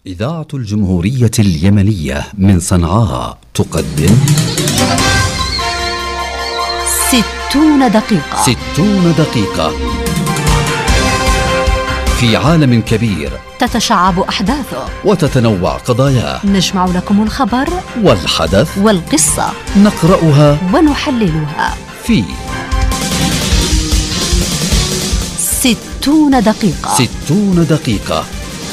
إذاعة الجمهورية اليمنية من صنعاء تقدم 60 دقيقة. 60 دقيقة في عالم كبير تتشعب أحداثه وتتنوع قضاياه. نجمع لكم الخبر والحدث والقصة، نقرأها ونحللها في 60 دقيقة. 60 دقيقة.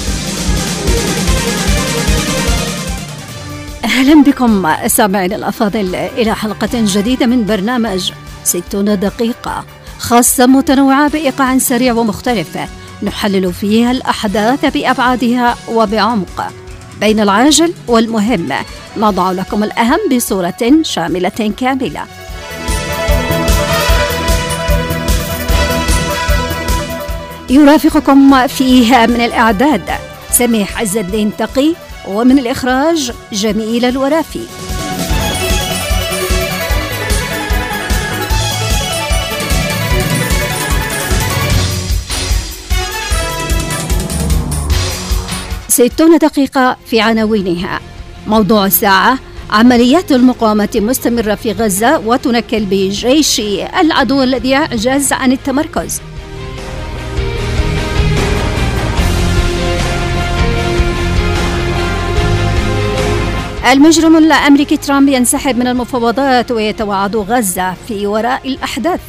أهلا بكم سامعين الأفاضل إلى حلقة جديدة من برنامج 60 دقيقة، خاصة متنوعة بإيقاع سريع ومختلف نحلل فيها الأحداث بأبعادها وبعمق، بين العاجل والمهم، نضع لكم الأهم بصورة شاملة كاملة. يرافقكم فيها من الإعداد سميح عز الدين تقي، ومن الإخراج جميل الورافي. ستون دقيقة في عناوينها. موضوع الساعة: عمليات المقاومة مستمرة في غزة وتنكل بجيش العدو الذي يعجز عن التمركز. المجرم الأمريكي ترامب ينسحب من المفاوضات ويتوعد غزة في وراء الأحداث.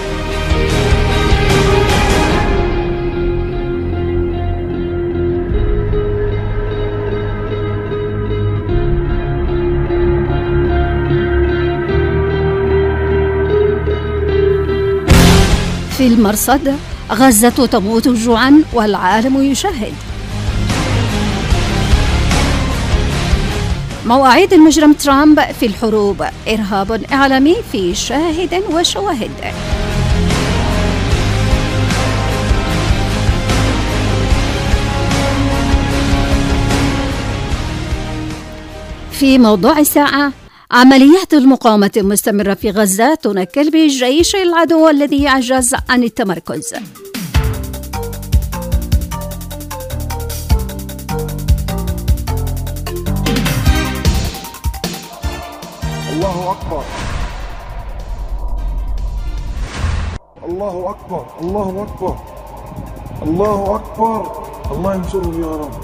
في المرصد: غزة تموت جوعا والعالم يشاهد. مواعيد المجرم ترامب في الحروب: إرهاب إعلامي في شاهد وشواهد. في موضوع الساعة: عمليات المقاومة مستمرة في غزة تنكل بجيش العدو الذي يعجز عن التمركز. الله أكبر، الله أكبر، الله أكبر، الله أكبر. الله ينصرهم يا رب،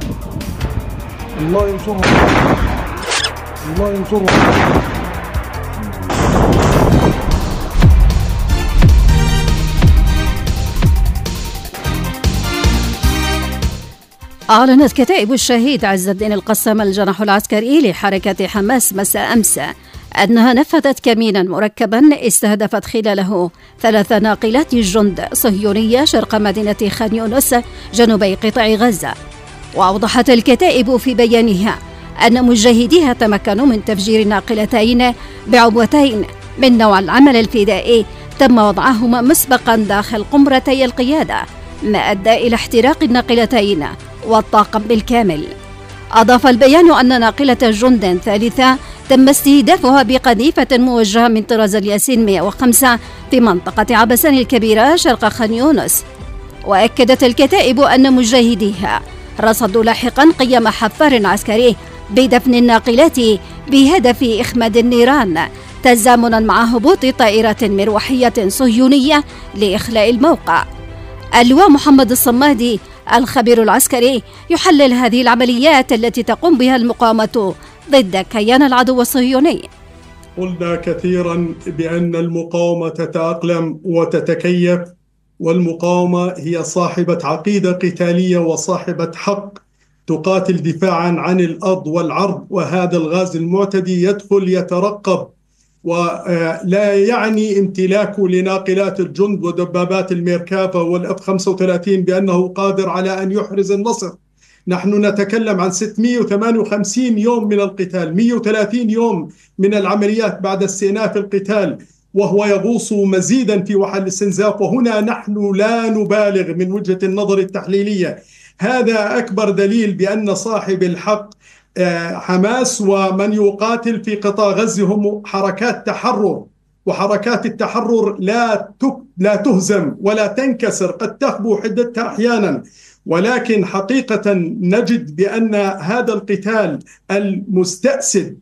الله ينصرهم، الله ينصرهم. أعلنت كتائب الشهيد عز الدين القسام الجناح العسكري لحركة حماس مساء أمس أنها نفذت كمينا مركبا استهدفت خلاله 3 ناقلات جند صهيونية شرق مدينة خان يونس جنوبي قطاع غزة. وأوضحت الكتائب في بيانها أن مجاهديها تمكنوا من تفجير ناقلتين بعبوتين من نوع العمل الفدائي تم وضعهما مسبقا داخل قمرتي القيادة، ما أدى إلى احتراق الناقلتين والطاقم بالكامل. أضاف البيان أن ناقلة جند ثالثة تم استهدافها بقذيفة موجهة من طراز الياسين 105 في منطقة عبسان الكبيرة شرق خان يونس. وأكدت الكتائب أن مجاهديها رصدوا لاحقا قيام حفار عسكري بدفن الناقلات بهدف إخماد النيران، تزامنا مع هبوط طائرة مروحية صهيونية لإخلاء الموقع. اللواء محمد الصمادي الخبير العسكري يحلل هذه العمليات التي تقوم بها المقاومة ضد كيان العدو الصهيوني. قلنا كثيرا بأن المقاومة تتأقلم وتتكيف، والمقاومة هي صاحبة عقيدة قتالية وصاحبة حق تقاتل دفاعا عن الأرض والعرض، وهذا الغاز المعتدي يدخل يترقب، ولا يعني امتلاكه لناقلات الجند ودبابات الميركافا والأف 35 بأنه قادر على أن يحرز النصر. نحن نتكلم عن 658 يوم من القتال، 130 يوم من العمليات بعد استئناف القتال، وهو يغوص مزيدا في وحل الاستنزاف. وهنا نحن لا نبالغ من وجهة النظر التحليلية. هذا أكبر دليل بأن صاحب الحق حماس ومن يقاتل في قطاع غزة هم حركات تحرر، وحركات التحرر لا تهزم ولا تنكسر، قد تخبو حدتها أحيانا، ولكن حقيقة نجد بأن هذا القتال المستأسد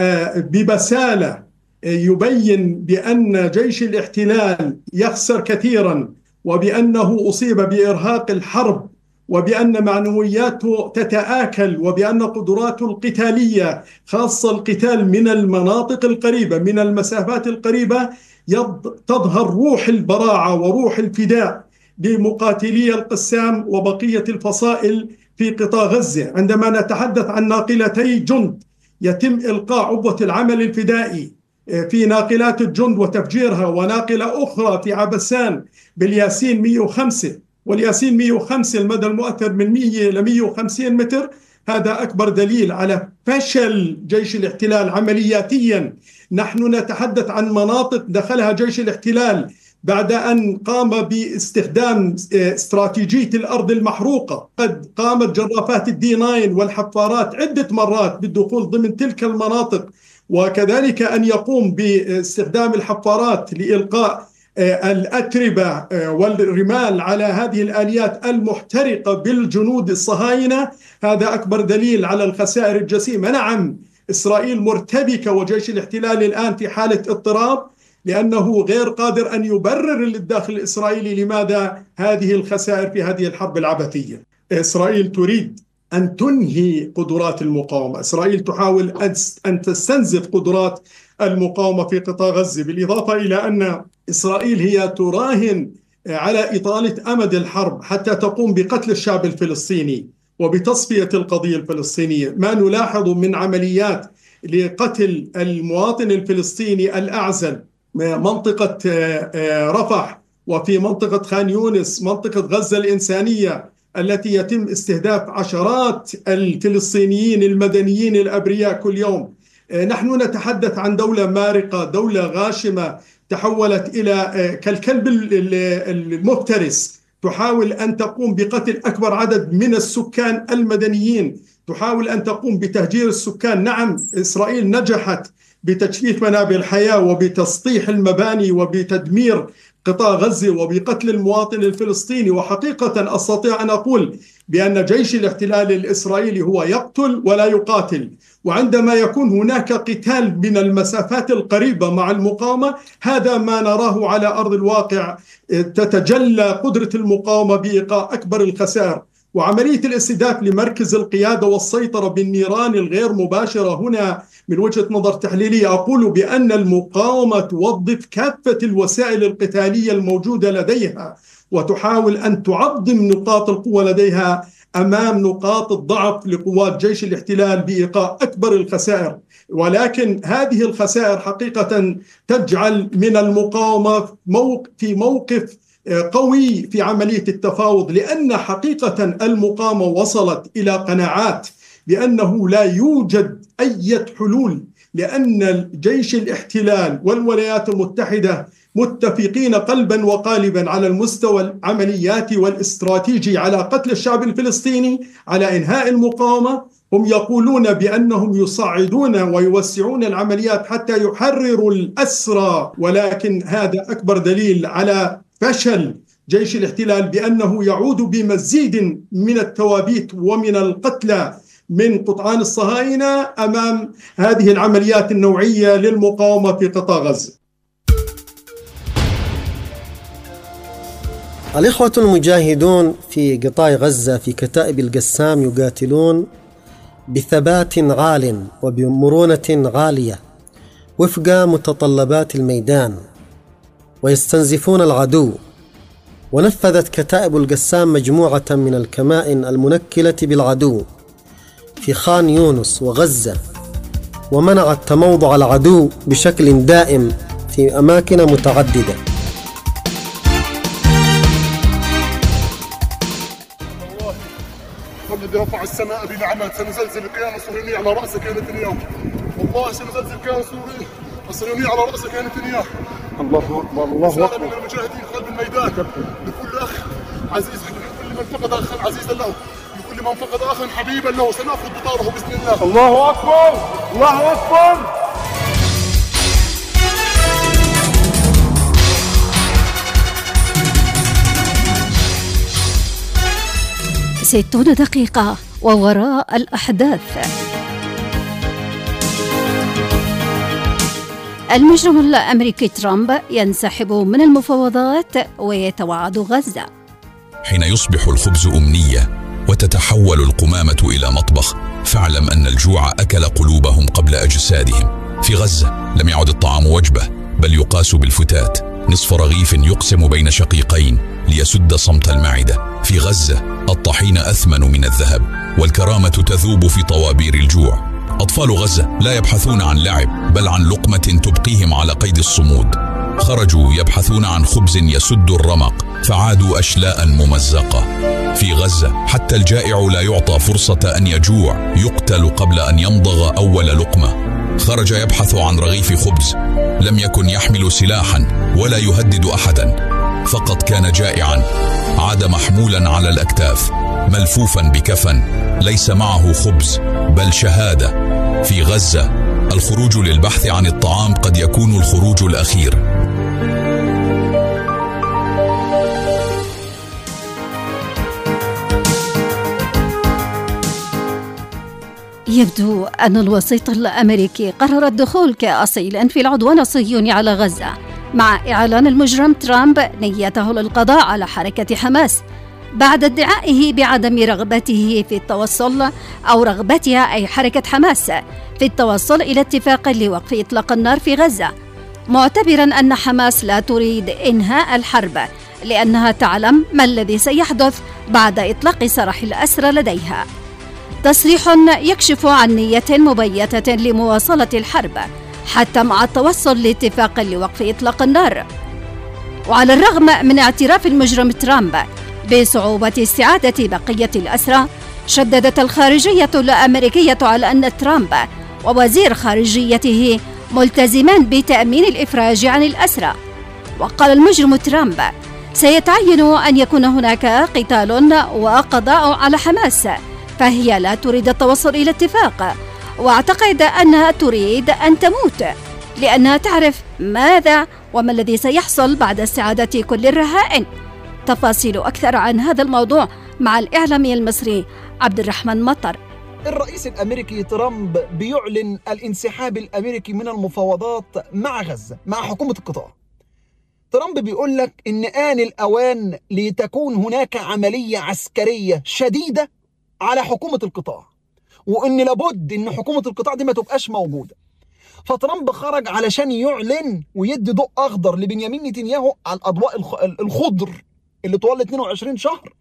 ببسالة يبين بأن جيش الاحتلال يخسر كثيرا، وبأنه أصيب بإرهاق الحرب، وبأن معنوياته تتآكل، وبأن قدراته القتالية خاصة القتال من المناطق القريبة من المسافات القريبة تظهر روح البراعة وروح الفداء لمقاتلي القسام وبقية الفصائل في قطاع غزة. عندما نتحدث عن ناقلتي جند يتم إلقاء عبوة العمل الفدائي في ناقلات الجند وتفجيرها، وناقلة أخرى في عبسان بالياسين 105، والياسين 105 المدى المؤثر من 100 ل 150 متر، هذا أكبر دليل على فشل جيش الاحتلال عملياتيا. نحن نتحدث عن مناطق دخلها جيش الاحتلال بعد أن قام باستخدام استراتيجية الأرض المحروقة. قد قامت جرافات الدي 9 والحفارات عدة مرات بالدخول ضمن تلك المناطق، وكذلك أن يقوم باستخدام الحفارات لإلقاء الأتربة والرمال على هذه الآليات المحترقة بالجنود الصهاينة. هذا أكبر دليل على الخسائر الجسيمة. نعم، إسرائيل مرتبكة وجيش الاحتلال الآن في حالة اضطراب، لأنه غير قادر أن يبرر للداخل الإسرائيلي لماذا هذه الخسائر في هذه الحرب العبثية. إسرائيل تريد أن تنهي قدرات المقاومة، إسرائيل تحاول أن تستنزف قدرات المقاومة في قطاع غزة، بالإضافة إلى أن إسرائيل هي تراهن على إطالة أمد الحرب حتى تقوم بقتل الشعب الفلسطيني وبتصفية القضية الفلسطينية. ما نلاحظ من عمليات لقتل المواطن الفلسطيني الأعزل منطقة رفح، وفي منطقة خان يونس، منطقة غزة الإنسانية التي يتم استهداف عشرات الفلسطينيين المدنيين الأبرياء كل يوم. نحن نتحدث عن دولة مارقة، دولة غاشمة تحولت إلى كالكلب المفترس، تحاول أن تقوم بقتل أكبر عدد من السكان المدنيين، تحاول أن تقوم بتهجير السكان. نعم، إسرائيل نجحت بتجفيف منابع الحياة وبتسطيح المباني وبتدمير قطاع غزة وبقتل المواطن الفلسطيني. وحقيقة أستطيع أن أقول بأن جيش الاحتلال الإسرائيلي هو يقتل ولا يقاتل، وعندما يكون هناك قتال من المسافات القريبة مع المقاومة، هذا ما نراه على أرض الواقع. تتجلى قدرة المقاومة بإيقاع أكبر الخسائر، وعملية الاستهداف لمركز القيادة والسيطرة بالنيران الغير مباشرة. هنا من وجهة نظر تحليلية أقول بأن المقاومة توظف كافة الوسائل القتالية الموجودة لديها، وتحاول أن تعظم نقاط القوة لديها أمام نقاط الضعف لقوات جيش الاحتلال بإيقاع أكبر الخسائر. ولكن هذه الخسائر حقيقة تجعل من المقاومة في موقف قوي في عملية التفاوض، لأن حقيقة المقاومة وصلت إلى قناعات بأنه لا يوجد أي حلول، لأن جيش الاحتلال والولايات المتحدة متفقين قلبا وقالبا على المستوى العملياتي والاستراتيجي على قتل الشعب الفلسطيني، على إنهاء المقاومة. هم يقولون بأنهم يصعدون ويوسعون العمليات حتى يحرروا الأسرى، ولكن هذا أكبر دليل على فشل جيش الاحتلال، بأنه يعود بمزيد من التوابيت ومن القتلى من قطعان الصهاينة أمام هذه العمليات النوعية للمقاومة في قطاع غزة. الإخوة المجاهدون في قطاع غزة في كتائب القسام يقاتلون بثبات عال وبمرونة عالية وفق متطلبات الميدان، ويستنزفون العدو. ونفذت كتائب القسام مجموعة من الكمائن المنكلة بالعدو في خان يونس وغزة، ومنعت تموضع العدو بشكل دائم في أماكن متعددة. الذي رفع السماء بنعمة سنزلزل الكيان الصهيوني على رأسك يا نتنياهو. والله سنزلزل الكيان الصهيوني على رأسك يا نتنياهو. الله أكبر، الله أكبر. من المجاهدين خلف الميدان لكل أخ عزيز، لكل من فقد أخا عزيزا له، لكل من فقد أخا حبيبا له، سنأخذ بطاره بإذن الله. الله أكبر، الله أكبر. 60 دقيقة ووراء الأحداث. المجرم الأمريكي ترامب ينسحب من المفاوضات ويتوعد غزة. حين يصبح الخبز أمنية وتتحول القمامة إلى مطبخ، فاعلم أن الجوع أكل قلوبهم قبل أجسادهم. في غزة لم يعد الطعام وجبة، بل يقاس بالفتات، نصف رغيف يقسم بين شقيقين ليسد صمت المعدة. في غزة الطحين أثمن من الذهب، والكرامة تذوب في طوابير الجوع. أطفال غزة لا يبحثون عن لعب، بل عن لقمة تبقيهم على قيد الصمود. خرجوا يبحثون عن خبز يسد الرمق، فعادوا أشلاء ممزقة. في غزة حتى الجائع لا يعطى فرصة أن يجوع، يقتل قبل أن يمضغ أول لقمة. خرج يبحث عن رغيف خبز، لم يكن يحمل سلاحا ولا يهدد أحدا، فقط كان جائعا. عاد محمولا على الأكتاف، ملفوفا بكفن، ليس معه خبز بل شهادة. في غزة الخروج للبحث عن الطعام قد يكون الخروج الأخير. يبدو أن الوسيط الأمريكي قرر الدخول كأصيل في العدوان الصهيوني على غزة، مع إعلان المجرم ترامب نيته للقضاء على حركة حماس بعد ادعائه بعدم رغبته في التوصل أو رغبتها أي حركة حماس في التوصل إلى اتفاق لوقف إطلاق النار في غزة، معتبرا أن حماس لا تريد إنهاء الحرب لأنها تعلم ما الذي سيحدث بعد إطلاق سراح الأسرى لديها. تصريح يكشف عن نية مبيتة لمواصلة الحرب حتى مع التوصل لاتفاق لوقف إطلاق النار. وعلى الرغم من اعتراف المجرم ترامب بصعوبة استعادة بقية الأسرى، شددت الخارجية الأمريكية على أن ترامب ووزير خارجيته ملتزمان بتأمين الإفراج عن الأسرى. وقال المجرم ترامب: سيتعين أن يكون هناك قتال وقضاء على حماس، فهي لا تريد التوصل إلى اتفاق، واعتقد أنها تريد أن تموت لأنها تعرف ماذا وما الذي سيحصل بعد استعادة كل الرهائن. تفاصيل أكثر عن هذا الموضوع مع الإعلامي المصري عبد الرحمن مطر. الرئيس الأمريكي ترامب بيعلن الانسحاب الأمريكي من المفاوضات مع غزة مع حكومة القطاع. ترامب بيقول لك إن آن الأوان لتكون هناك عملية عسكرية شديدة على حكومة القطاع، وإن لابد إن حكومة القطاع دي ما تبقاش موجودة. فترامب خرج علشان يعلن ويدي ضوء أخضر لبنيامين نتنياهو على الأضواء الخضر اللي طوال 22 شهر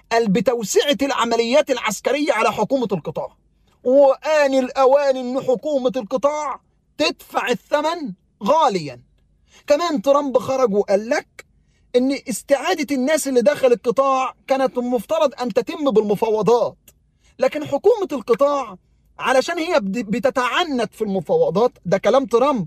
بتوسعة العمليات العسكرية على حكومة القطاع. وآن الأوان إن حكومة القطاع تدفع الثمن غاليا. كمان ترامب خرج وقال لك إن استعادة الناس اللي داخل القطاع كانت المفترض أن تتم بالمفاوضات، لكن حكومة القطاع علشان هي بتتعنت في المفاوضات، ده كلام ترامب،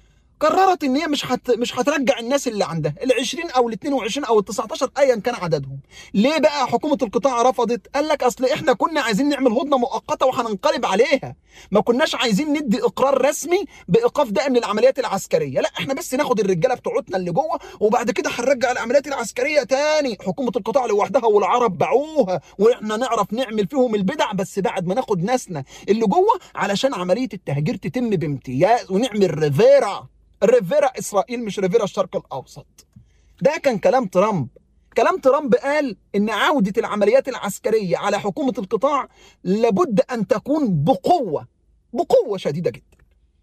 قررت ان هي مش هترجع الناس اللي عندها ال20 او ال22 او ال19 ايا كان عددهم. ليه بقى حكومة القطاع رفضت؟ قال لك اصل احنا كنا عايزين نعمل هدنة مؤقتة وهننقلب عليها، ما كناش عايزين ندي اقرار رسمي بايقاف دائم للعمليات العسكرية، لا احنا بس ناخد الرجالة بتوعتنا اللي جوه وبعد كده هنرجع العمليات العسكرية تاني. حكومة القطاع لوحدها والعرب باعوها واحنا نعرف نعمل فيهم البدع، بس بعد ما ناخد ناسنا اللي جوه علشان عملية التهجير تتم بامتياز ونعمل ريفيرا إسرائيل، مش ريفيرا الشرق الأوسط. ده كان كلام ترامب. كلام ترامب قال إن عودة العمليات العسكرية على حكومة القطاع لابد أن تكون بقوة شديدة جدا.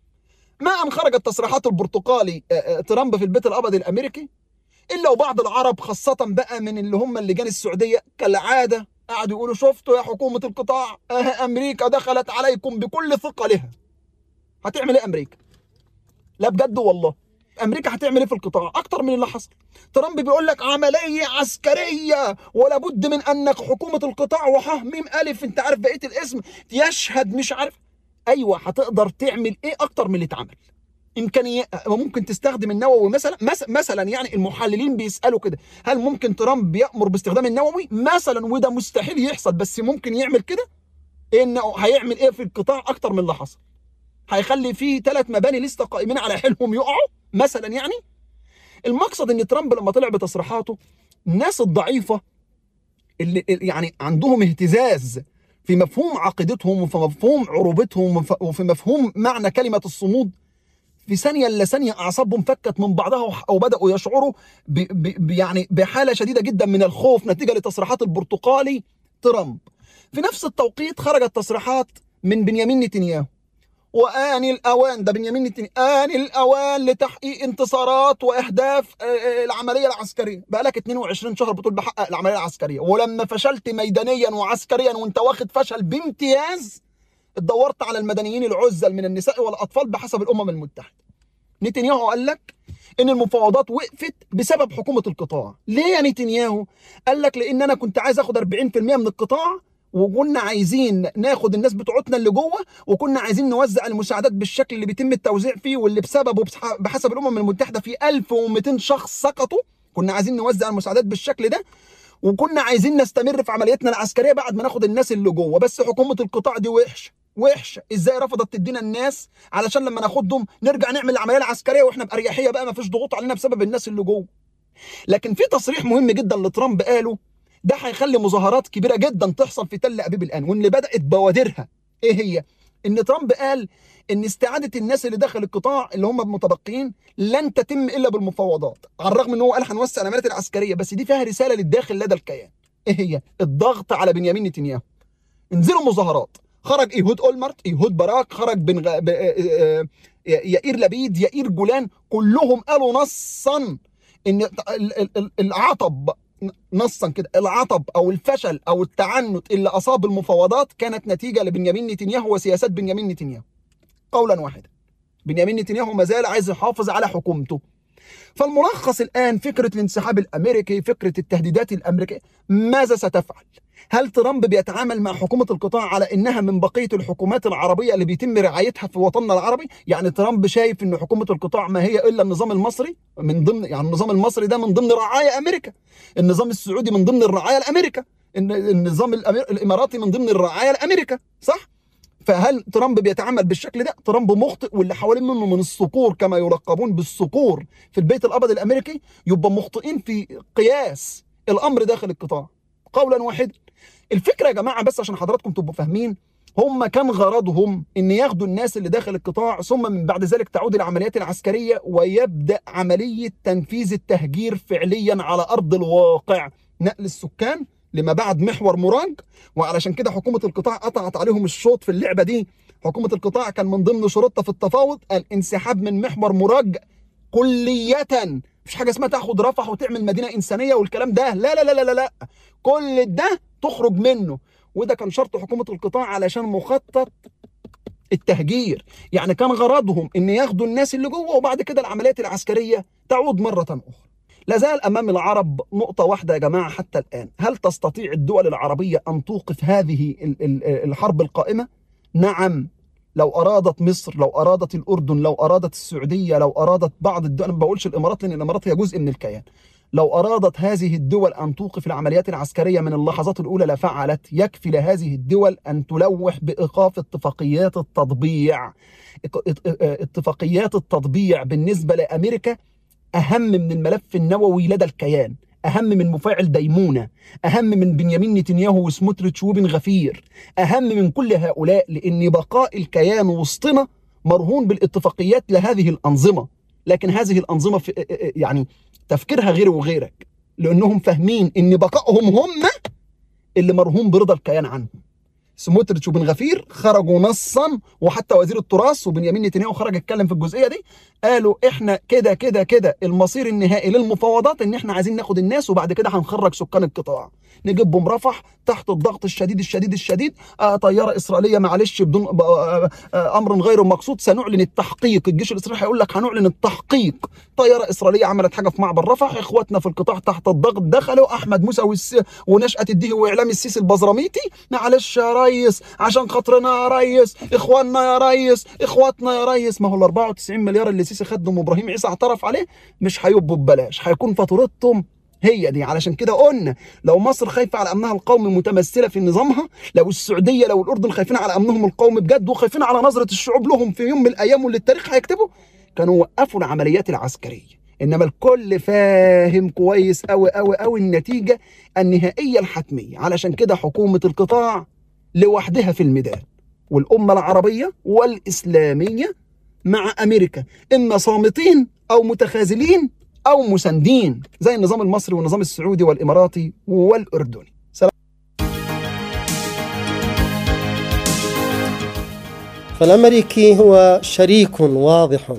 ما أن خرجت تصريحات البرتقالي ترامب في البيت الأبيض الأمريكي، إلا وبعض العرب خاصة بقى من اللي هم اللجان السعودية كالعادة قعدوا يقولوا شفتوا يا حكومة القطاع أمريكا دخلت عليكم بكل ثقلها. هتعمل إيه أمريكا؟ لا بجد والله، امريكا هتعمل ايه في القطاع اكتر من اللي حصل؟ ترامب بيقول لك عمليه عسكريه ولا بد من ان حكومه القطاع وحميم الف انت عارف بقيه الاسم يشهد مش عارف. ايوه هتقدر تعمل ايه اكتر من اللي اتعمل؟ امكانيه ممكن تستخدم النووي مثلا يعني المحللين بيسالوا كده، هل ممكن ترامب يامر باستخدام النووي مثلا؟ وده مستحيل يحصل، بس ممكن يعمل كده. انه هيعمل ايه في القطاع اكتر من اللي حصل؟ هيخلي فيه 3 مباني لسه قائمين على حيلهم يقعوا مثلا يعني. المقصد ان ترامب لما طلع بتصريحاته الناس الضعيفه اللي يعني عندهم اهتزاز في مفهوم عقيدتهم وفي مفهوم عروبتهم وفي مفهوم معنى كلمة الصمود، في ثانية إلا ثانية أعصابهم فكت من بعضها أو بدأوا يشعروا يعني بحالة شديدة جدا من الخوف نتيجة لتصريحات البرتقالي ترامب. في نفس التوقيت خرجت تصريحات من بنيامين نتنياهو، وآن الأوان، ده بنيامين نتنياهو، آن الأوان لتحقيق انتصارات وأهداف العملية العسكرية. بقالك 22 شهر بتقول بحقق العملية العسكرية، ولما فشلت ميدانيا وعسكريا وانت واخد فشل بامتياز اتدورت على المدنيين العزل من النساء والأطفال بحسب الأمم المتحدة. نتنياهو قال لك إن المفاوضات وقفت بسبب حكومة القطاع. ليه يا نتنياهو؟ قال لك لأن أنا كنت عايز أخد 40% من القطاع، وكنا عايزين ناخد الناس بتوعتنا اللي جوه، وكنا عايزين نوزع المساعدات بالشكل اللي بيتم التوزيع فيه، واللي بسببه بحسب الأمم المتحدة في 1200 شخص سقطوا. كنا عايزين نوزع المساعدات بالشكل ده، وكنا عايزين نستمر في عملياتنا العسكرية بعد ما ناخد الناس اللي جوه. بس حكومة القطاع دي وحشه. ازاي رفضت تدينا الناس علشان لما ناخدهم نرجع نعمل العمليه العسكريه واحنا باريحيه بقى، ما فيش ضغوط علينا بسبب الناس اللي جوه. لكن في تصريح مهم جدا لترامب قاله، ده هيخلي مظاهرات كبيره جدا تحصل في تل ابيب الان، واللي بدات بوادرها ايه هي؟ ان ترامب قال ان استعاده الناس اللي داخل القطاع اللي هم المتبقيين لن تتم الا بالمفاوضات، على الرغم ان هو قال هنوسع العمليات العسكريه، بس دي فيها رساله للداخل لدى الكيان. ايه هي؟ الضغط على بنيامين نتنياهو. انزلوا مظاهرات. خرج ايهود اولمرت، ايهود باراك، خرج يائير لبيد، يائير جولان، كلهم قالوا نصا ان العطب، نصا كده، العطب او الفشل او التعنت اللي اصاب المفاوضات كانت نتيجه لبنيامين نتنياهو وسياسات بنيامين نتنياهو. قولا واحدا، بنيامين نتنياهو ما زال عايز يحافظ على حكومته. فالملخص الآن فكرة الانسحاب الأمريكي، فكرة التهديدات الأمريكية، ماذا ستفعل؟ هل ترامب بيتعامل مع حكومة القطاع على إنها من بقية الحكومات العربية اللي بيتم رعايتها في وطننا العربي؟ يعني ترامب شايف إن حكومة القطاع ما هي إلا النظام المصري من ضمن، يعني النظام المصري ده من ضمن رعاية أمريكا، النظام السعودي من ضمن الرعاية الأمريكا، النظام الإماراتي من ضمن الرعاية الأمريكا، صح؟ فهل ترامب بيتعامل بالشكل ده؟ ترامب مخطئ، واللي حوالين منه من الصقور كما يلقبون بالصقور في البيت الأبيض الأمريكي يبقى مخطئين في قياس الأمر داخل القطاع. قولا واحدا، الفكرة يا جماعة بس عشان حضراتكم تبقوا فاهمين، هم كان غرضهم ان ياخدوا الناس اللي داخل القطاع، ثم من بعد ذلك تعود العمليات العسكرية ويبدأ عملية تنفيذ التهجير فعليا على أرض الواقع، نقل السكان لما بعد محور مراج. وعلشان كده حكومة القطاع قطعت عليهم الشوط في اللعبة دي. حكومة القطاع كان من ضمن شروطها في التفاوض الانسحاب من محور مراج كلية. مفيش حاجة اسمها تاخد رفح وتعمل مدينة إنسانية والكلام ده، لا لا لا لا لا، كل ده تخرج منه. وده كان شرط حكومة القطاع علشان مخطط التهجير. يعني كان غرضهم ان ياخدوا الناس اللي جوه وبعد كده العمليات العسكرية تعود مرة أخرى. لازال أمام العرب نقطة واحدة يا جماعة حتى الآن، هل تستطيع الدول العربية أن توقف هذه الحرب القائمة؟ نعم، لو أرادت مصر، لو أرادت الأردن، لو أرادت السعودية، لو أرادت بعض الدول، أنا ما بقولش الإمارات لأن الإمارات هي جزء من الكيان، لو أرادت هذه الدول أن توقف العمليات العسكرية من اللحظات الأولى لفعلت. يكفي لهذه الدول أن تلوح بإيقاف اتفاقيات التطبيع. اتفاقيات التطبيع بالنسبة لأمريكا أهم من الملف النووي لدى الكيان، أهم من مفاعل ديمونة، أهم من بنيامين نتنياهو وسموتريتش وبن غفير، أهم من كل هؤلاء، لأن بقاء الكيان وسطنا مرهون بالاتفاقيات لهذه الأنظمة. لكن هذه الأنظمة في يعني تفكيرها غير وغيرك، لأنهم فاهمين إن بقائهم هم اللي مرهون برضا الكيان عنهم. سموتريتش وبن غفير خرجوا نصا، وحتى وزير التراث وبنيامين نتنياهو خرج اتكلم في الجزئيه دي، قالوا احنا كده كده كده المصير النهائي للمفاوضات ان احنا عايزين ناخد الناس وبعد كده هنخرج سكان القطاع، نجيبهم رفح تحت الضغط الشديد الشديد الشديد. طياره اسرائيليه معلش بدون امر غير مقصود سنعلن التحقيق، الجيش الاسرائيلي هيقول لك هنعلن التحقيق. طياره اسرائيليه عملت حاجه في معبر رفح، اخواتنا في القطاع تحت الضغط دخلوا، احمد موسى ونشأة الدهي واعلام السيسي البزراميطي، معلش يا ريس عشان خاطرنا يا ريس، اخواننا يا ريس، اخواتنا يا ريس. ما هو ال 94 مليار اللي السيسي خدهم وابراهيم عيسى اعترف عليه مش هيبقوا ببلاش، هيكون فاتورتهم هي دي. علشان كده قلنا لو مصر خايفه على امنها القومي متمثله في نظامها، لو السعوديه لو الاردن خايفين على امنهم القومي بجد وخايفين على نظره الشعوب لهم في يوم من الايام واللي التاريخ هيكتبه، كانوا وقفوا العمليات العسكريه. إنما الكل فاهم كويس أوي أوي أوي النتيجة النهائية الحتمية. علشان كده حكومة القطاع لوحدها في الميدان، والأمة العربية والإسلامية مع أمريكا، إما صامتين أو متخاذلين أو مساندين زي النظام المصري والنظام السعودي والإماراتي والأردني. فالأمريكي هو شريك واضح،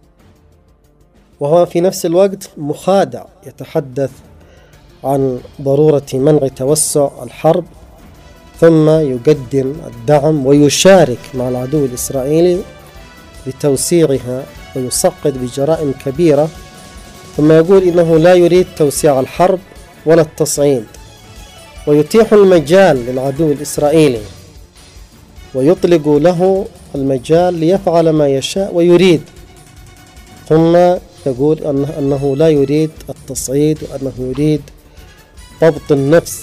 وهو في نفس الوقت مخادع، يتحدث عن ضرورة منع توسع الحرب، ثم يقدم الدعم ويشارك مع العدو الإسرائيلي بتوسيعها ويصقد بجرائم كبيرة، ثم يقول إنه لا يريد توسيع الحرب ولا التصعيد، ويتيح المجال للعدو الإسرائيلي ويطلق له المجال ليفعل ما يشاء ويريد، ثم يقول أنه لا يريد التصعيد وأنه يريد ضبط النفس،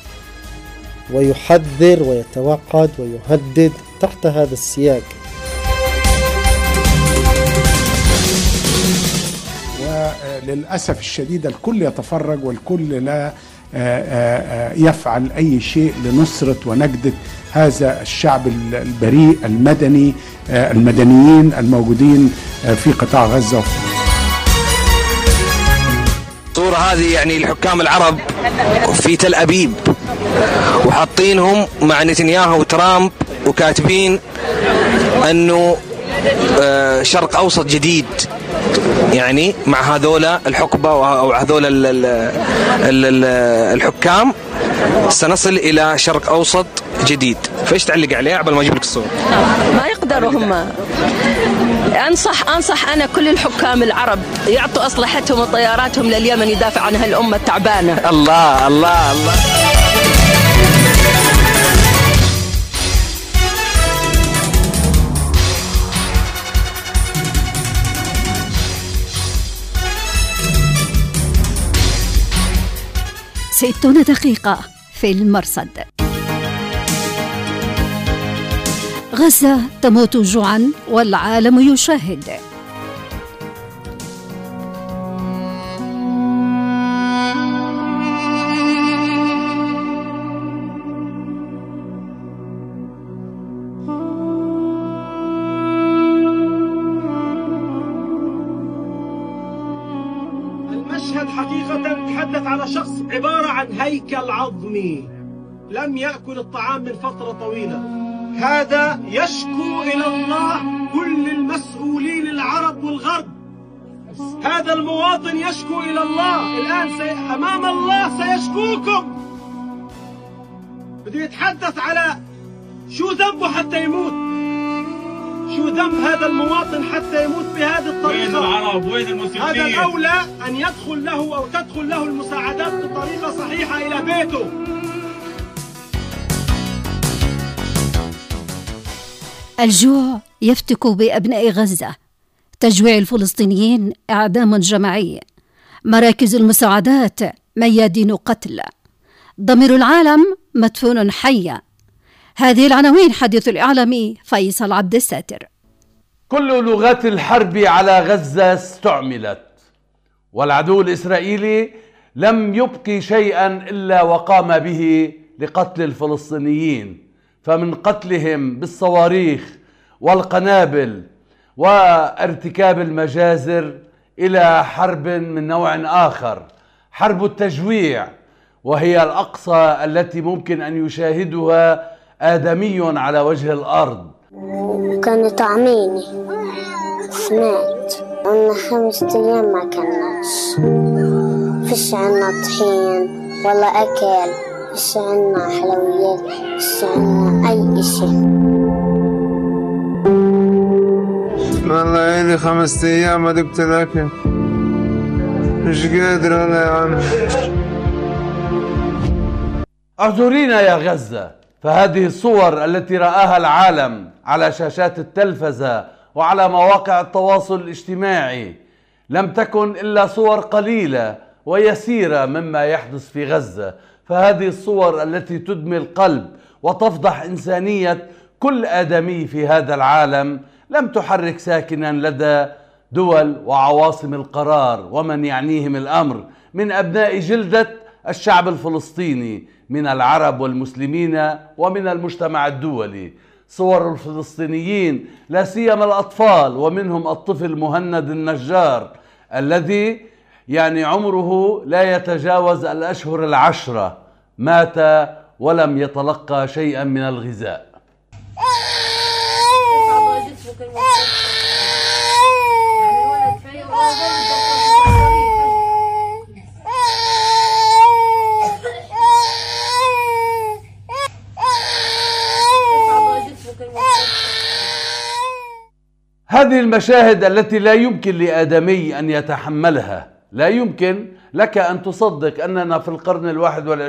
ويحذر ويتوعد ويهدد تحت هذا السياق. وللأسف الشديد الكل يتفرج والكل لا يفعل أي شيء لنصرة ونجدة هذا الشعب البريء المدني، المدنيين الموجودين في قطاع غزة. الصورة هذه يعني الحكام العرب في تل أبيب وحاطينهم مع نتنياهو وترامب وكاتبين أنه شرق أوسط جديد، يعني مع هذولا الحقبة أو هذولا الحكام سنصل إلى شرق أوسط جديد. فإيش تعلق عليه قبل ما أجيب لك الصورة؟ ما يقدروا هم. أنصح أنا كل الحكام العرب يعطوا أسلحتهم وطياراتهم لليمن يدافع عن هالأمة التعبانة. الله الله الله. ستون دقيقة في المرصد. غزة تموت جوعا والعالم يشاهد. المشهد حقيقة تحدث على شخص عبارة عن هيكل عظمي لم يأكل الطعام من فترة طويلة. هذا يشكو إلى الله كل المسؤولين العرب والغرب. هذا المواطن يشكو إلى الله الآن أمام الله سيشكوكم. بده يتحدث على شو ذنبه حتى يموت، شو ذنب هذا المواطن حتى يموت بهذه الطريقة. وين العرب وين المسلمين؟ هذا الأولى أن يدخل له أو تدخل له المساعدات بطريقة صحيحة إلى بيته. الجوع يفتك بأبناء غزة، تجويع الفلسطينيين إعدام جماعي، مراكز المساعدات ميادين قتل، ضمير العالم مدفون حيا. هذه العناوين حديث الإعلامي فيصل عبد الساتر. كل لغات الحرب على غزة استعملت، والعدو الإسرائيلي لم يبقي شيئا إلا وقام به لقتل الفلسطينيين، فمن قتلهم بالصواريخ والقنابل وارتكاب المجازر إلى حرب من نوع آخر، حرب التجويع، وهي الأقصى التي ممكن أن يشاهدها آدمي على وجه الأرض. كانوا طعميني، سمعت أن 5 أيام ما كناش، فيش عنا طحين ولا أكل، فيش عنا حلويات، فيش عنا أي شيء. والله إلي 5 أيام ما دقت الأكل، مش قادر أنا يا عم. اعذرينا يا غزة، فهذه الصور التي رآها العالم على شاشات التلفزة وعلى مواقع التواصل الاجتماعي لم تكن إلا صور قليلة ويسيرة مما يحدث في غزة، فهذه الصور التي تدمي القلب وتفضح إنسانية كل آدمي في هذا العالم لم تحرك ساكنا لدى دول وعواصم القرار ومن يعنيهم الأمر من أبناء جلدة الشعب الفلسطيني من العرب والمسلمين ومن المجتمع الدولي. صور الفلسطينيين لا سيما الأطفال ومنهم الطفل مهند النجار الذي عمره لا يتجاوز الأشهر العشرة مات ولم يتلقى شيئا من الغذاء. هذه المشاهد التي لا يمكن لآدمي أن يتحملها. لا يمكن لك أن تصدق أننا في القرن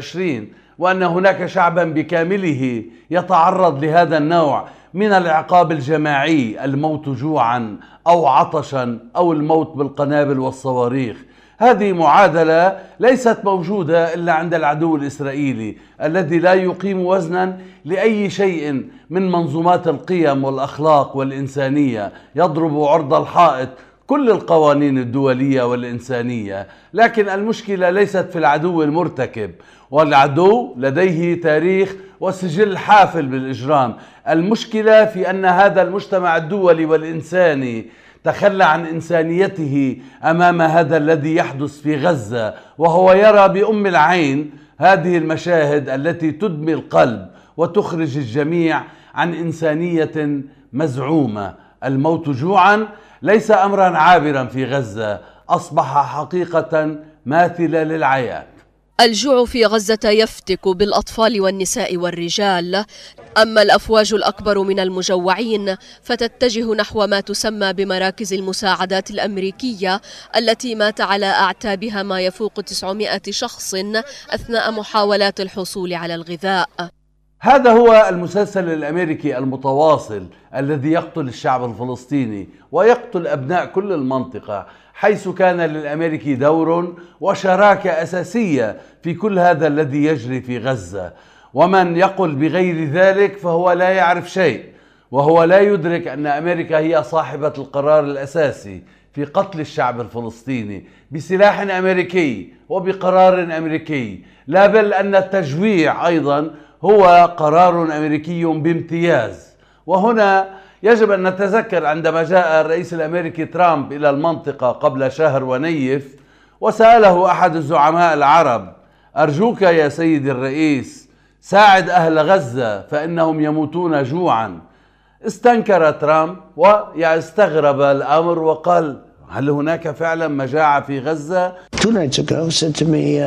21 وأن هناك شعبا بكامله يتعرض لهذا النوع من العقاب الجماعي، الموت جوعا أو عطشا أو الموت بالقنابل والصواريخ. هذه معادلة ليست موجودة إلا عند العدو الإسرائيلي الذي لا يقيم وزنا لأي شيء من منظومات القيم والأخلاق والإنسانية، يضرب عرض الحائط كل القوانين الدولية والإنسانية. لكن المشكلة ليست في العدو المرتكب، والعدو لديه تاريخ وسجل حافل بالإجرام. المشكلة في أن هذا المجتمع الدولي والإنساني تخلى عن إنسانيته أمام هذا الذي يحدث في غزة، وهو يرى بأم العين هذه المشاهد التي تدمي القلب وتخرج الجميع عن إنسانية مزعومة. الموت جوعا ليس أمرا عابرا في غزة، أصبح حقيقة ماثلة للعيان. الجوع في غزة يفتك بالأطفال والنساء والرجال، أما الأفواج الأكبر من المجوعين فتتجه نحو ما تسمى بمراكز المساعدات الأمريكية التي مات على أعتابها ما يفوق 900 شخص أثناء محاولات الحصول على الغذاء. هذا هو المسلسل الأمريكي المتواصل الذي يقتل الشعب الفلسطيني ويقتل أبناء كل المنطقة، حيث كان للأمريكي دور وشراكة أساسية في كل هذا الذي يجري في غزة. ومن يقول بغير ذلك فهو لا يعرف شيء، وهو لا يدرك أن أمريكا هي صاحبة القرار الأساسي في قتل الشعب الفلسطيني بسلاح أمريكي وبقرار أمريكي، لا بل أن التجويع أيضا هو قرار أمريكي بامتياز. وهنا يجب أن نتذكر عندما جاء الرئيس الأمريكي ترامب إلى المنطقة قبل شهر ونيف وسأله أحد الزعماء العرب: أرجوك يا سيدي الرئيس ساعد أهل غزة فإنهم يموتون جوعا. استنكر ترامب واستغرب الأمر وقال: هل هناك فعلا مجاعة في غزة؟ 2 nights ago said to me,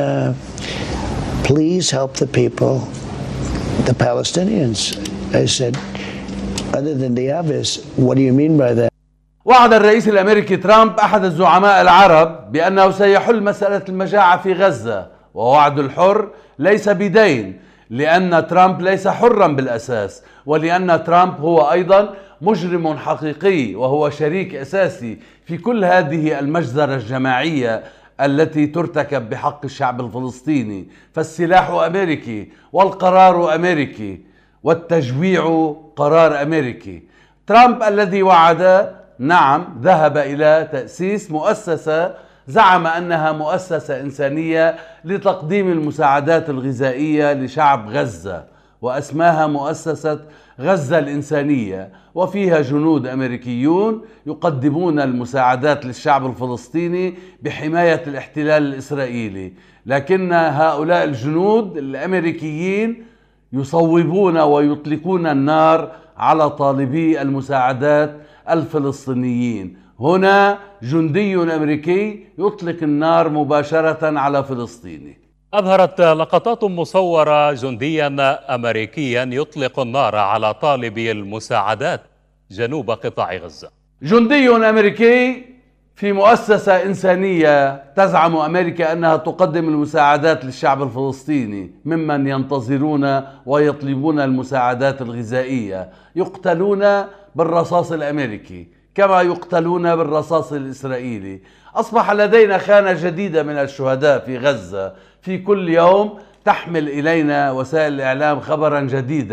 please help the people, the Palestinians. I said, other than the obvious, what do you mean by that? وعد الرئيس الأمريكي ترامب أحد الزعماء العرب بأنه سيحل مسألة المجاعة في غزة، ووعد الحر ليس بدين، لأن ترامب ليس حرا بالأساس، ولأن ترامب هو أيضا مجرم حقيقي وهو شريك أساسي في كل هذه المجزرة الجماعية التي ترتكب بحق الشعب الفلسطيني. فالسلاح أمريكي والقرار أمريكي والتجويع قرار أمريكي. ترامب الذي وعد نعم ذهب إلى تأسيس مؤسسة زعم أنها مؤسسة إنسانية لتقديم المساعدات الغذائية لشعب غزة، وأسماها مؤسسة غزة الإنسانية، وفيها جنود أمريكيون يقدمون المساعدات للشعب الفلسطيني بحماية الاحتلال الإسرائيلي. لكن هؤلاء الجنود الأمريكيين يصوبون ويطلقون النار على طالبي المساعدات الفلسطينيين. هنا جندي أمريكي يطلق النار مباشرة على فلسطيني. أظهرت لقطات مصورة جنديا أمريكيا يطلق النار على طالبي المساعدات جنوب قطاع غزة. جندي أمريكي في مؤسسة إنسانية تزعم أمريكا أنها تقدم المساعدات للشعب الفلسطيني ممن ينتظرون ويطلبون المساعدات الغذائية يقتلون بالرصاص الأمريكي كما يقتلون بالرصاص الإسرائيلي. أصبح لدينا خانة جديدة من الشهداء في غزة. في كل يوم تحمل إلينا وسائل الإعلام خبرا جديدا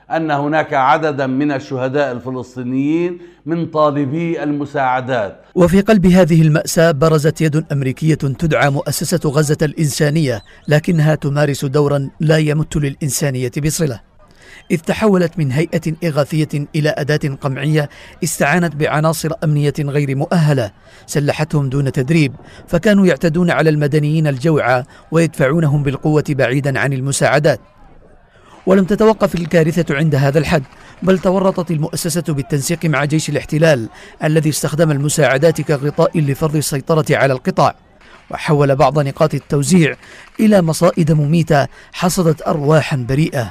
أن هناك عددا من الشهداء الفلسطينيين من طالبي المساعدات. وفي قلب هذه المأساة برزت يد أمريكية تدعى مؤسسة غزة الإنسانية، لكنها تمارس دورا لا يمت للإنسانية بصلة، إذ تحولت من هيئة إغاثية إلى أداة قمعية استعانت بعناصر أمنية غير مؤهلة سلحتهم دون تدريب، فكانوا يعتدون على المدنيين الجوعى ويدفعونهم بالقوة بعيدا عن المساعدات. ولم تتوقف الكارثة عند هذا الحد، بل تورطت المؤسسة بالتنسيق مع جيش الاحتلال الذي استخدم المساعدات كغطاء لفرض السيطرة على القطاع، وحول بعض نقاط التوزيع إلى مصائد مميتة حصدت أرواحا بريئة.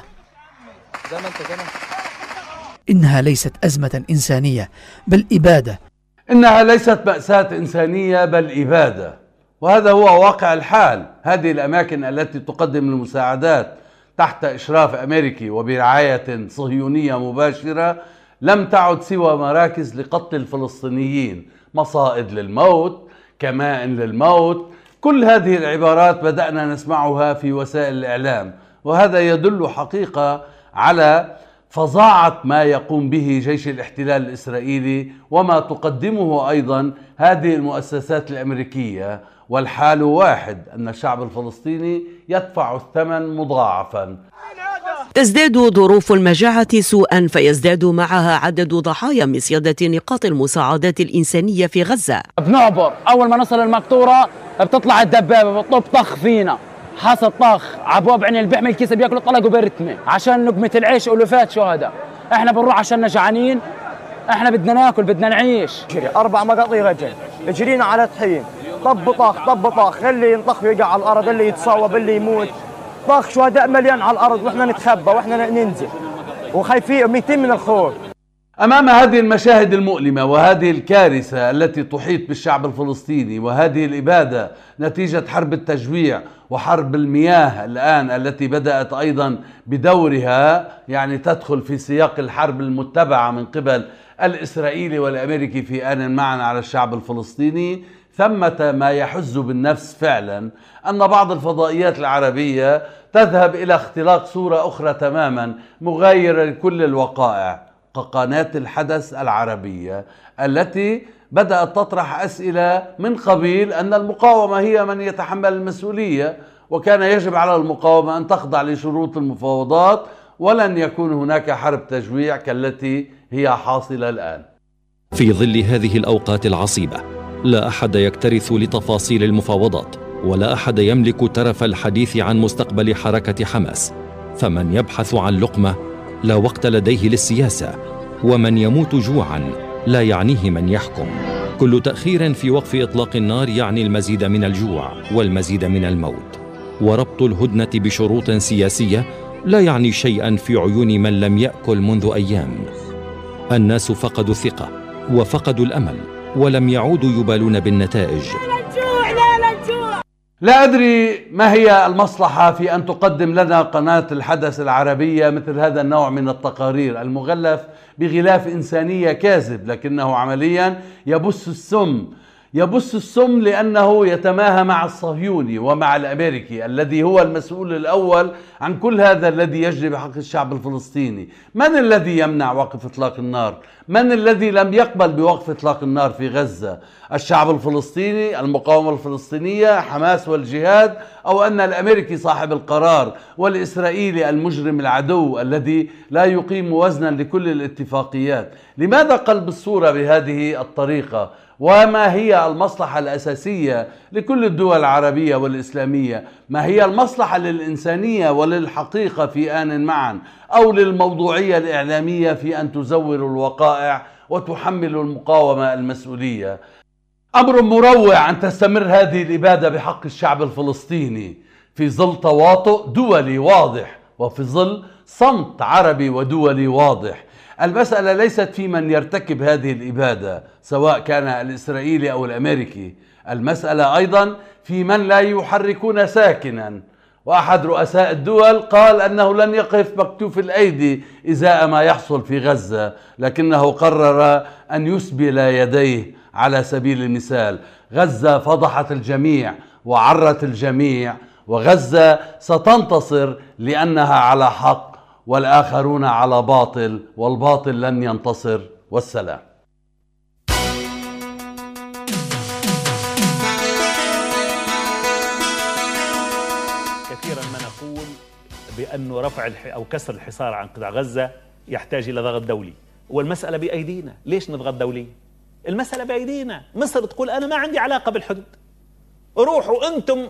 إنها ليست أزمة إنسانية بل إبادة. إنها ليست مأساة إنسانية بل إبادة، وهذا هو واقع الحال. هذه الأماكن التي تقدم المساعدات تحت إشراف أمريكي وبرعاية صهيونية مباشرة لم تعد سوى مراكز لقتل الفلسطينيين، مصائد للموت، كمائن للموت. كل هذه العبارات بدأنا نسمعها في وسائل الإعلام، وهذا يدل حقيقة على فظاعة ما يقوم به جيش الاحتلال الإسرائيلي وما تقدمه أيضا هذه المؤسسات الأمريكية. والحال واحد، أن الشعب الفلسطيني يدفع الثمن مضاعفا. تزداد ظروف المجاعة سوءا، فيزداد معها عدد ضحايا مصيدة نقاط المساعدات الإنسانية في غزة. بنعبر أول ما نصل المقطورة بتطلع الدبابة بتطب طخ فينا، حصل طخ عبواب عين اللي بيحمل كيسه بياكلوا طلقوا برتمه عشان لقمه العيش ألوفات شهداء. احنا بنروح عشان جعانين، احنا بدنا ناكل، بدنا نعيش. 4 مقاطير رجل جرينا على طحين، طب طخ طب طخ، اللي ينطخ ويقع على الارض، اللي يتصاوب، اللي يموت، طخ شهداء مليان على الارض، واحنا نتخبى واحنا ننزل وخايفين 200 من الخوف. أمام هذه المشاهد المؤلمة وهذه الكارثة التي تحيط بالشعب الفلسطيني وهذه الإبادة نتيجة حرب التجويع وحرب المياه الآن التي بدأت أيضا بدورها يعني تدخل في سياق الحرب المتبعة من قبل الإسرائيلي والأمريكي في آن معا على الشعب الفلسطيني، ثمة ما يحز بالنفس فعلا أن بعض الفضائيات العربية تذهب إلى اختلاق صورة أخرى تماما مغايرة لكل الوقائع كقناة الحدث العربية التي بدأت تطرح أسئلة من قبيل أن المقاومة هي من يتحمل المسؤولية، وكان يجب على المقاومة أن تخضع لشروط المفاوضات، ولن يكون هناك حرب تجويع كالتي هي حاصلة الآن. في ظل هذه الأوقات العصيبة لا أحد يكترث لتفاصيل المفاوضات، ولا أحد يملك ترف الحديث عن مستقبل حركة حماس، فمن يبحث عن لقمة لا وقت لديه للسياسة، ومن يموت جوعا لا يعنيه من يحكم. كل تأخير في وقف إطلاق النار يعني المزيد من الجوع والمزيد من الموت، وربط الهدنة بشروط سياسية لا يعني شيئا في عيون من لم يأكل منذ أيام. الناس فقدوا الثقة وفقدوا الأمل ولم يعودوا يبالون بالنتائج. لا أدري ما هي المصلحة في أن تقدم لنا قناة الحدث العربية مثل هذا النوع من التقارير المغلف بغلاف إنسانية كاذب، لكنه عمليا يبث السم لأنه يتماهى مع الصهيوني ومع الأمريكي الذي هو المسؤول الأول عن كل هذا الذي يجري بحق الشعب الفلسطيني. من الذي يمنع وقف إطلاق النار؟ من الذي لم يقبل بوقف إطلاق النار في غزة؟ الشعب الفلسطيني، المقاومة الفلسطينية، حماس والجهاد، أو أن الأمريكي صاحب القرار والإسرائيلي المجرم العدو الذي لا يقيم وزنا لكل الاتفاقيات؟ لماذا قلب الصورة بهذه الطريقة؟ وما هي المصلحة الأساسية لكل الدول العربية والإسلامية؟ ما هي المصلحة للإنسانية وللحقيقة في آن معا، أو للموضوعية الإعلامية في أن تزور الوقائع وتحمل المقاومة المسؤولية؟ أمر مروع أن تستمر هذه الإبادة بحق الشعب الفلسطيني في ظل تواطؤ دولي واضح وفي ظل صمت عربي ودولي واضح. المسألة ليست في من يرتكب هذه الإبادة سواء كان الإسرائيلي أو الأمريكي، المسألة أيضا في من لا يحركون ساكنا. وأحد رؤساء الدول قال أنه لن يقف مكتوف الأيدي إزاء ما يحصل في غزة، لكنه قرر أن يسبل يديه. على سبيل المثال، غزة فضحت الجميع وعرت الجميع، وغزة ستنتصر لأنها على حق والآخرون على باطل، والباطل لن ينتصر. والسلام. كثيرا ما نقول بأن رفع أو كسر الحصار عن قطاع غزة يحتاج إلى ضغط دولي، والمسألة بأيدينا. ليش نضغط دوليا؟ المسألة بأيدينا. مصر تقول أنا ما عندي علاقة بالحدود، روحوا أنتم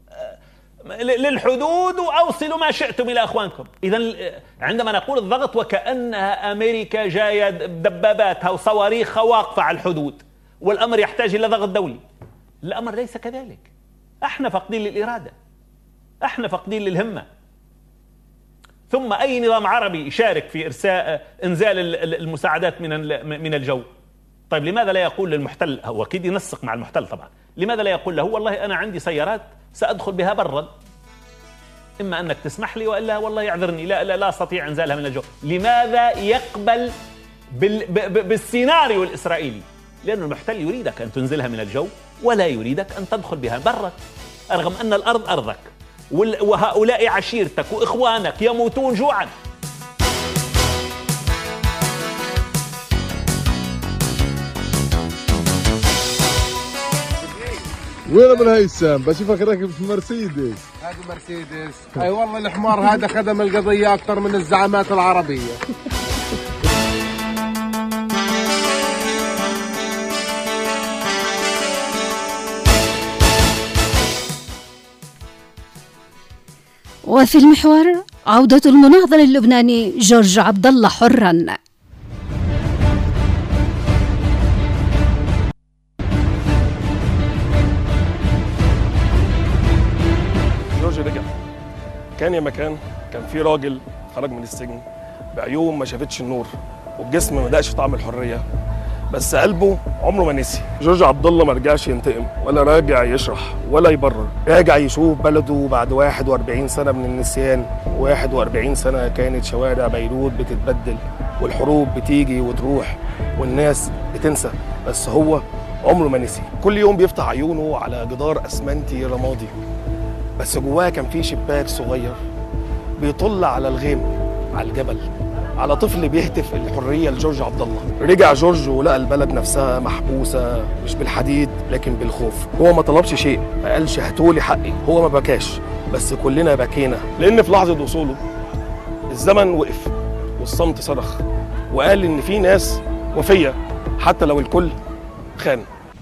للحدود وأوصلوا ما شئتم إلى أخوانكم. إذن عندما نقول الضغط وكأنها أمريكا جاية بدباباتها وصواريخها واقفة على الحدود والأمر يحتاج إلى ضغط دولي، الأمر ليس كذلك. احنا فاقدين للإرادة، احنا فاقدين للهمة. ثم أي نظام عربي يشارك في إنزال المساعدات من الجو؟ طيب لماذا لا يقول للمحتل، هو أكيد ينسق مع المحتل طبعا، لماذا لا يقول له والله أنا عندي سيارات سأدخل بها برا، إما أنك تسمح لي وإلا والله يعذرني، لا أستطيع إنزالها من الجو. لماذا يقبل بالسيناريو الإسرائيلي؟ لأن المحتل يريدك أن تنزلها من الجو ولا يريدك أن تدخل بها برا، رغم أن الأرض أرضك وهؤلاء عشيرتك وإخوانك يموتون جوعا. وين ابن هيثم؟ بشوفك راكب في مرسيدس. هذا مرسيدس. اي والله الحمار هذا خدم القضيه اكثر من الزعامات العربيه. وفي المحور عودة المناضل اللبناني جورج عبد الله حرا. جورج رجع، كان يا مكان كان في راجل خرج من السجن بعيون ما شافتش النور والجسم ما دقش طعم الحريه، بس قلبه عمره ما نسي. جورج عبد الله ما رجعش ينتقم ولا راجع يشرح ولا يبرر، راجع يشوف بلده بعد 41 سنه من النسيان. 41 سنه كانت شوارع بيروت بتتبدل والحروب بتيجي وتروح والناس بتنسى، بس هو عمره ما نسي. كل يوم بيفتح عيونه على جدار اسمنتي رمادي، بس جواه كان في شباك صغير بيطل على الغيم، على الجبل، على طفل بيهتف الحريه لجورج عبد الله. رجع جورج ولقى البلد نفسها محبوسه مش بالحديد لكن بالخوف. هو ما طلبش شيء، ما قالش هاتولي حقي، هو ما بكاش، بس كلنا بكينا، لان في لحظه وصوله الزمن وقف والصمت صرخ وقال ان في ناس وفيه حتى لو الكل خان.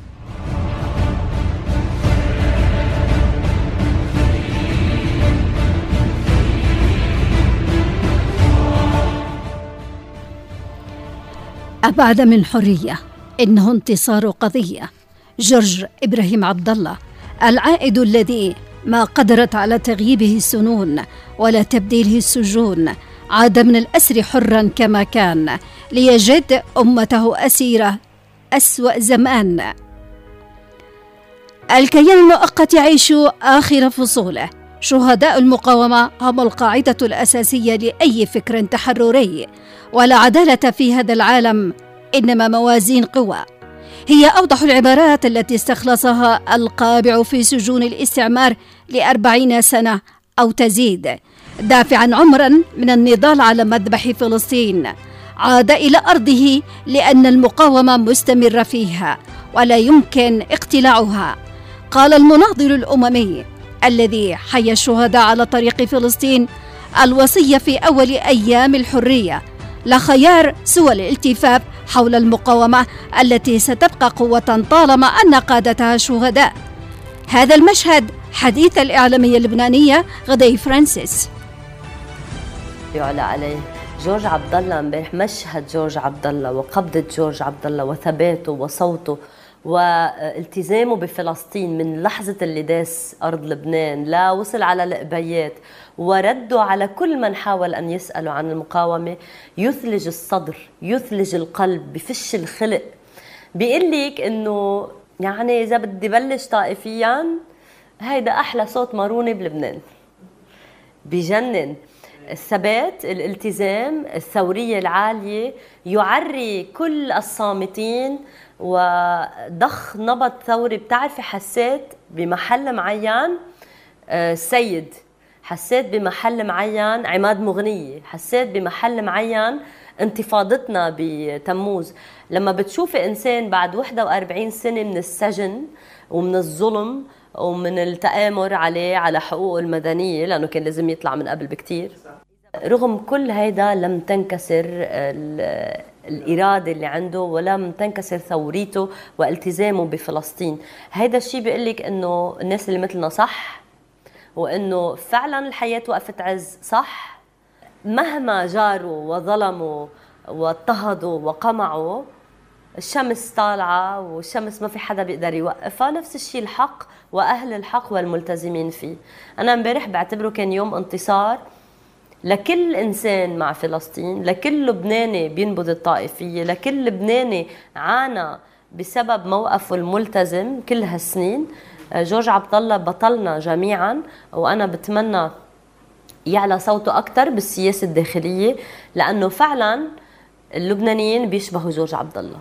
أبعد من حرية، إنه انتصار قضية. جورج إبراهيم عبد الله العائد الذي ما قدرت على تغييبه السنون ولا تبديله السجون، عاد من الأسر حرا كما كان ليجد أمته أسيرة أسوأ زمان. الكيان المؤقت يعيش آخر فصوله. شهداء المقاومة هم القاعدة الأساسية لأي فكر تحرري، ولا عدالة في هذا العالم، إنما موازين قوى. هي أوضح العبارات التي استخلصها القابع في سجون الاستعمار ل40 سنة أو تزيد، دافعا عمرا من النضال على مذبح فلسطين. عاد إلى أرضه لأن المقاومة مستمرة فيها ولا يمكن اقتلاعها. قال المناضل الأممي الذي حيا الشهداء على طريق فلسطين الوصية في أول أيام الحرية: لا خيار سوى الالتفاف حول المقاومة التي ستبقى قوة طالما أن قادتها شهداء. هذا المشهد حديث الإعلامية اللبنانية غدي فرانسيس. يعلى عليه جورج عبد الله امبارح، مشهد جورج عبد الله وقبضة جورج عبد الله وثباته وصوته والتزامه بفلسطين من لحظة اللي داس أرض لبنان لا وصل على القبيات وردوا على كل من حاول أن يسألوا عن المقاومة، يثلج الصدر، يثلج القلب، بفش الخلق. بيقول لك إنه يعني إذا بدي بلش طائفيا هيدا أحلى صوت ماروني بلبنان. بجنن الثبات، الالتزام، الثورية العالية، يعري كل الصامتين وضخ نبض ثوري. بتعرفي حسيت بمحل معين السيد حسيت بمحل معين عماد مغنية، حسيت بمحل معين انتفاضتنا بتموز. لما بتشوفي إنسان بعد 41 سنة من السجن ومن الظلم ومن التآمر عليه على حقوقه المدنية، لأنه كان لازم يطلع من قبل بكتير، رغم كل هيدا لم تنكسر الإرادة اللي عنده ولم تنكسر ثوريته والتزامه بفلسطين. هيدا الشيء بيقلك إنه الناس اللي مثلنا صح، وإنه فعلا الحياة وقفت عز صح. مهما جاروا وظلموا واضطهدوا وقمعوا، الشمس طالعة والشمس ما في حدا بيقدر يوقفها. نفس الشيء الحق وأهل الحق والملتزمين فيه. أنا امبارح بعتبره كان يوم انتصار لكل إنسان مع فلسطين، لكل لبناني بينبذ الطائفية، لكل لبناني عانى بسبب موقفه الملتزم كل هالسنين. جورج عبد الله بطلنا جميعا، وأنا بتمنى يعلى صوته أكتر بالسياسة الداخلية، لأنه فعلا اللبنانيين بيشبهوا جورج عبد الله.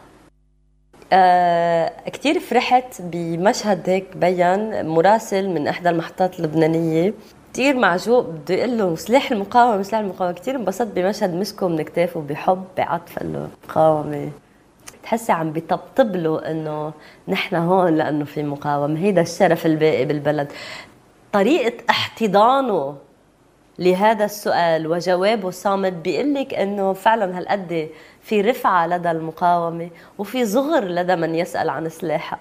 كتير فرحت بمشهد هيك بيان مراسل من إحدى المحطات اللبنانية، كتير معجوق، بده يقول له سلاح المقاومة سلاح المقاومة. كتير انبسطت بمشهد مسكه من كتافه بحب بعطف، قال له مقاومة، تحسي عم بيطبطب له انه نحن هون لانه في مقاومة. هيدا الشرف الباقي بالبلد. طريقة احتضانه لهذا السؤال وجوابه صامت بيقلك انه فعلا هالقد في رفعة لدى المقاومة وفي صغر لدى من يسأل عن سلاحها.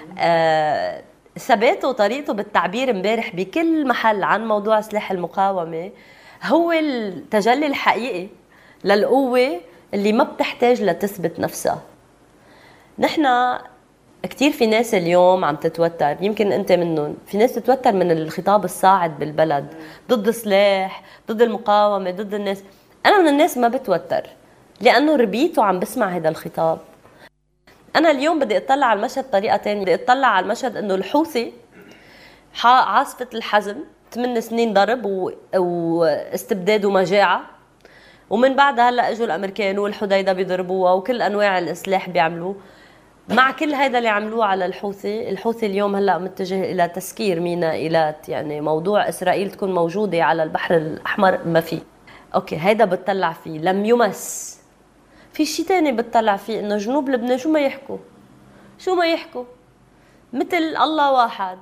ثباته وطريقته بالتعبير امبارح بكل محل عن موضوع سلاح المقاومة هو التجلي الحقيقي للقوة اللي ما بتحتاج لتثبت نفسها. نحن كتير في ناس اليوم عم تتوتر، يمكن انت منهم، في ناس تتوتر من الخطاب الصاعد بالبلد ضد سلاح، ضد المقاومة، ضد الناس. انا من الناس ما بتوتر لانه ربيت وعم بسمع هذا الخطاب. أنا اليوم بدي أطلع على المشهد طريقة تانية، بدي أطلع على المشهد إنه الحوثي عاصفة الحزم 8 سنين ضرب واستبداد ومجاعة، ومن بعدها هلا اجوا الأمريكان والحديدة بيضربوها وكل أنواع السلاح بيعملوه. مع كل هذا اللي عملوه على الحوثي اليوم هلا متجه إلى تسكير مينائيات، يعني موضوع إسرائيل تكون موجودة على البحر الأحمر ما فيه. أوكي، هيدا بتطلع فيه لم يمس. في شيء تاني بتطلع فيه انه جنوب لبنان شو ما يحكوا مثل الله واحد.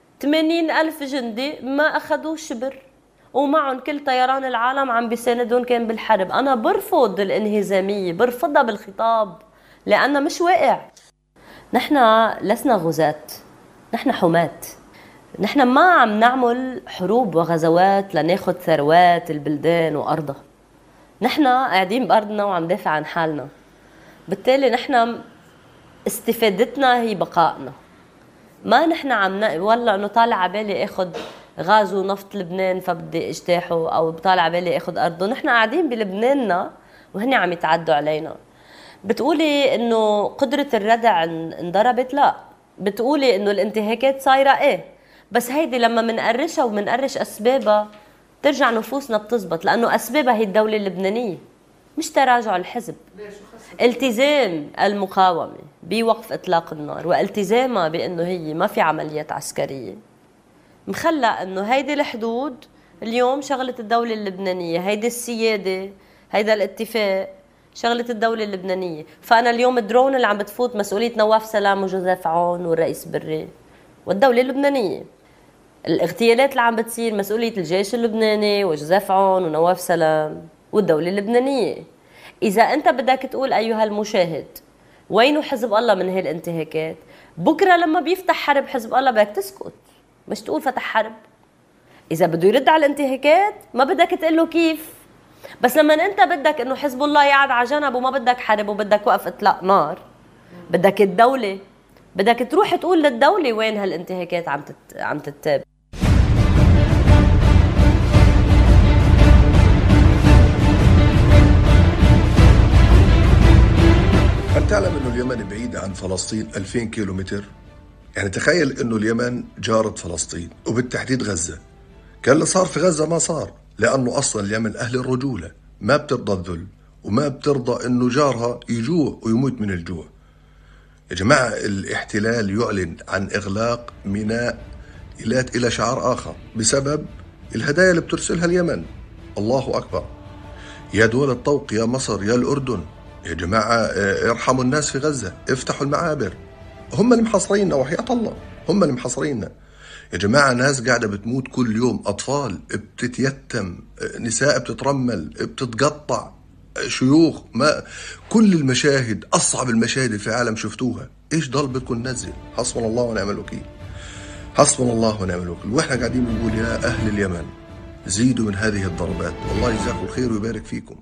80,000 جندي ما اخذوا شبر ومعهم كل طيران العالم عم بيساندون كان بالحرب. انا برفض الانهزامية، برفضها بالخطاب لأنها مش واقع. نحن لسنا غزاة، نحن حماة. نحن ما عم نعمل حروب وغزوات لناخد ثروات البلدان وأرضها. نحن قاعدين بأرضنا وعم دافع عن حالنا، بالتالي نحن استفادتنا هي بقائنا. ما نحن عم والله انه طالع عبالي اخد غاز ونفط لبنان فبدي اجتاحه، او طالع عبالي اخد ارضه. نحن قاعدين بلبناننا وهن عم يتعدوا علينا. بتقولي انه قدرة الردع انضربت؟ لا. بتقولي انه الانتهاكات صايرة؟ ايه، بس هيدي لما منقرشها ومنقرش اسبابها ترجع نفوسنا بتزبط، لأنه أسبابها هي الدولة اللبنانية، مش تراجع الحزب. التزام المقاومة بوقف إطلاق النار والتزامها بأنه هي ما في عمليات عسكرية مخلى أنه هيدي الحدود اليوم شغلة الدولة اللبنانية، هيدي السيادة، هيدا الاتفاق شغلة الدولة اللبنانية. فأنا اليوم الدرون اللي عم بتفوت مسؤولية نواف سلام وجوزيف عون والرئيس بري والدولة اللبنانية. الاغتيالات اللي عم بتصير مسؤولية الجيش اللبناني وجوزيف عون ونواف سلام والدولة اللبنانية. إذا أنت بدك تقول أيها المشاهد وينه حزب الله من هالانتهاكات، بكرة لما بيفتح حرب حزب الله بدك تسكت، مش تقول فتح حرب. إذا بده يرد على الانتهاكات ما بدك تقول له كيف، بس لما أنت بدك إنه حزب الله يقعد على جنب وما بدك حرب وبدك وقف إطلاق نار، بدك الدولة، بدك تروح تقول للدولة وين هالانتهاكات عم تتابع. هل تعلم أنه اليمن بعيدة عن فلسطين 2000 كيلومتر؟ يعني تخيل أنه اليمن جارة فلسطين وبالتحديد غزة. كان اللي صار في غزة ما صار، لأنه أصلا اليمن أهل الرجولة، ما بترضى الذل وما بترضى أنه جارها يجوع ويموت من الجوع. يا جماعة، الاحتلال يعلن عن إغلاق ميناء إيلات إلى شعار آخر بسبب الهدايا اللي بترسلها اليمن. الله أكبر. يا دول الطوق، يا مصر، يا الأردن، يا جماعة ارحموا الناس في غزة، افتحوا المعابر. هم اللي محاصريننا، وحياة الله هم اللي محاصريننا يا جماعة. ناس قاعدة بتموت كل يوم، أطفال بتتيتم، نساء بتترمل، بتتقطع، شيوخ. ما كل المشاهد، أصعب المشاهد في العالم شفتوها. إيش ضل بدكم ننزل؟ حسبنا الله ونعم الوكيل، حسبنا الله ونعم الوكيل. وإحنا قاعدين بنقول يا أهل اليمن زيدوا من هذه الضربات، والله يجزاكم الخير ويبارك فيكم.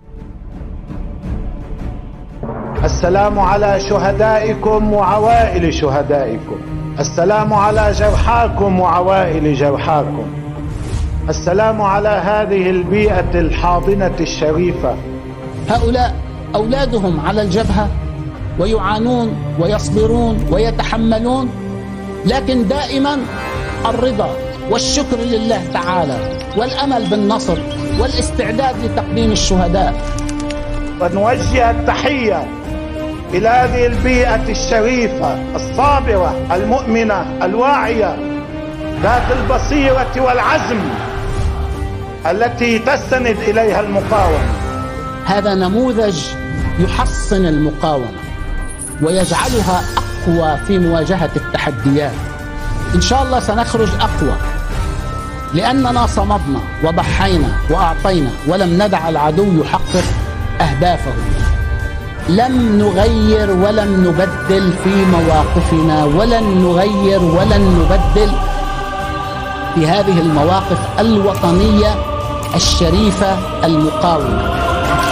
السلام على شهدائكم وعوائل شهدائكم، السلام على جرحاكم وعوائل جرحاكم، السلام على هذه البيئة الحاضنة الشريفة. هؤلاء أولادهم على الجبهة ويعانون ويصبرون ويتحملون، لكن دائما الرضا والشكر لله تعالى والأمل بالنصر والاستعداد لتقديم الشهداء. ونوجه التحية إلى هذه البيئة الشريفة الصابرة المؤمنة الواعية ذات البصيرة والعزم التي تستند إليها المقاومة. هذا نموذج يحصن المقاومة ويجعلها أقوى في مواجهة التحديات. إن شاء الله سنخرج أقوى، لأننا صمدنا وضحينا وأعطينا ولم ندع العدو يحقق أهدافه. لم نغير ولم نبدل في مواقفنا، ولن نغير ولن نبدل في هذه المواقف الوطنية الشريفة المقاومة.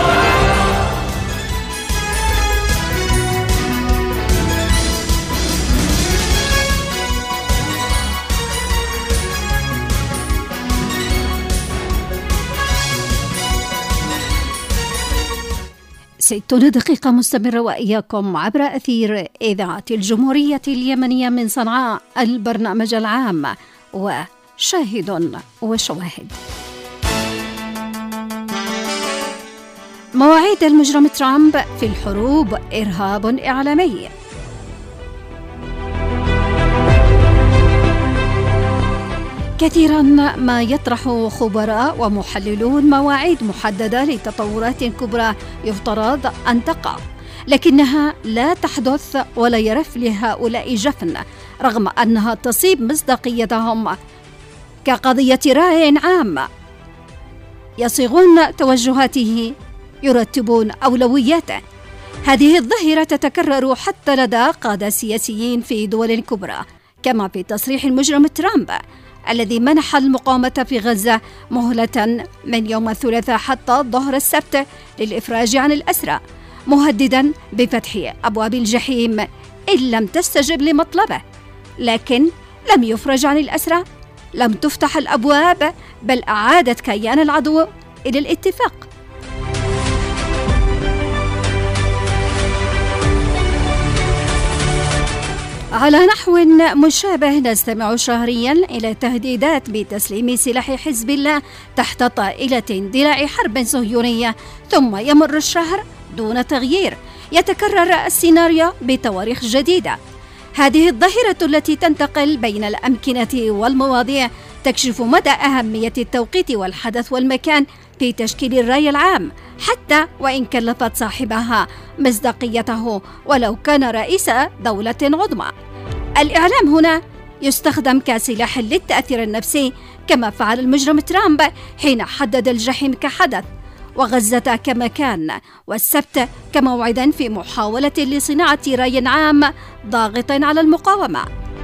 ستون دقيقة مستمرة وإياكم عبر أثير إذاعة الجمهورية اليمنية من صنعاء، البرنامج العام وشاهد وشواهد. مواعيد المجرم ترامب في الحروب إرهاب إعلامي. كثيرا ما يطرح خبراء ومحللون مواعيد محددة لتطورات كبرى يفترض أن تقع، لكنها لا تحدث ولا يرف لهؤلاء جفن، رغم أنها تصيب مصداقيتهم كقضية رأي عام. يصيغون توجهاته، يرتبون أولوياته. هذه الظاهرة تتكرر حتى لدى قادة سياسيين في دول كبرى، كما في تصريح المجرم ترامب الذي منح المقاومة في غزة مهلة من يوم الثلاثاء حتى ظهر السبت للإفراج عن الأسرى، مهددا بفتح أبواب الجحيم إن لم تستجب لمطلبه. لكن لم يفرج عن الأسرى، لم تفتح الأبواب، بل أعادت كيان العدو إلى الاتفاق. على نحو مشابه نستمع شهريا إلى تهديدات بتسليم سلاح حزب الله تحت طائلة اندلاع حرب صهيونية، ثم يمر الشهر دون تغيير، يتكرر السيناريو بتواريخ جديدة. هذه الظاهرة التي تنتقل بين الأمكنة والمواضيع تكشف مدى أهمية التوقيت والحدث والمكان في تشكيل الرأي العام، حتى وإن كلفت صاحبها مصداقيته ولو كان رئيس دولة عظمى. الإعلام هنا يستخدم كسلاح للتأثير النفسي، كما فعل المجرم ترامب حين حدد الجحيم كحدث، وغزة كمكان، والسبت كموعد في محاولة لصناعة رأي عام ضاغط على المقاومة.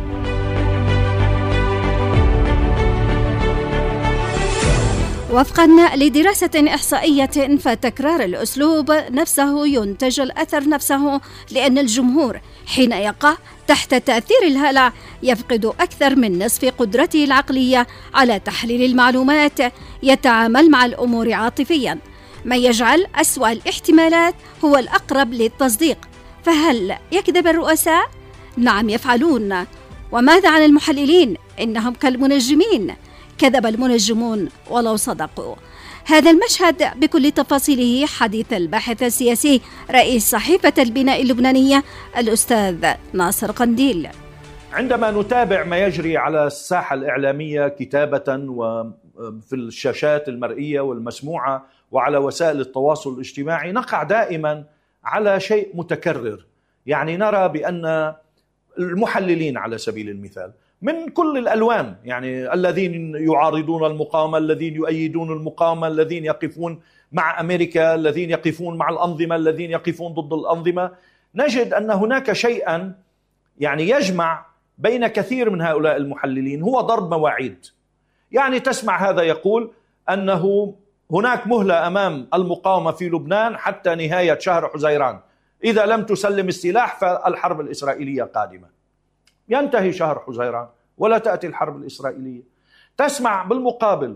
وفقا لدراسة إحصائية، فتكرار الأسلوب نفسه ينتج الأثر نفسه، لأن الجمهور حين يقع تحت تأثير الهلع يفقد أكثر من نصف قدرته العقلية على تحليل المعلومات، يتعامل مع الأمور عاطفيا، ما يجعل أسوأ الاحتمالات هو الأقرب للتصديق. فهل يكذب الرؤساء؟ نعم يفعلون. وماذا عن المحللين؟ إنهم كالمنجمين، كذب المنجمون ولو صدقوا. هذا المشهد بكل تفاصيله حديث الباحث السياسي رئيس صحيفة البناء اللبنانية الأستاذ ناصر قنديل. عندما نتابع ما يجري على الساحة الإعلامية كتابة في الشاشات المرئية والمسموعة وعلى وسائل التواصل الاجتماعي نقع دائما على شيء متكرر. يعني نرى بأن المحللين على سبيل المثال من كل الألوان، يعني الذين يعارضون المقاومة، الذين يؤيدون المقاومة، الذين يقفون مع أمريكا، الذين يقفون مع الأنظمة، الذين يقفون ضد الأنظمة، نجد أن هناك شيئا يعني يجمع بين كثير من هؤلاء المحللين، هو ضرب مواعيد. يعني تسمع هذا يقول أنه هناك مهلة أمام المقاومة في لبنان حتى نهاية شهر حزيران، إذا لم تسلم السلاح فالحرب الإسرائيلية قادمة. ينتهي شهر حزيران ولا تأتي الحرب الإسرائيلية. تسمع بالمقابل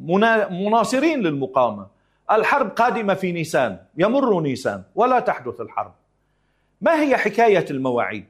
مناصرين للمقاومة الحرب قادمة في نيسان، يمر نيسان ولا تحدث الحرب. ما هي حكاية المواعيد؟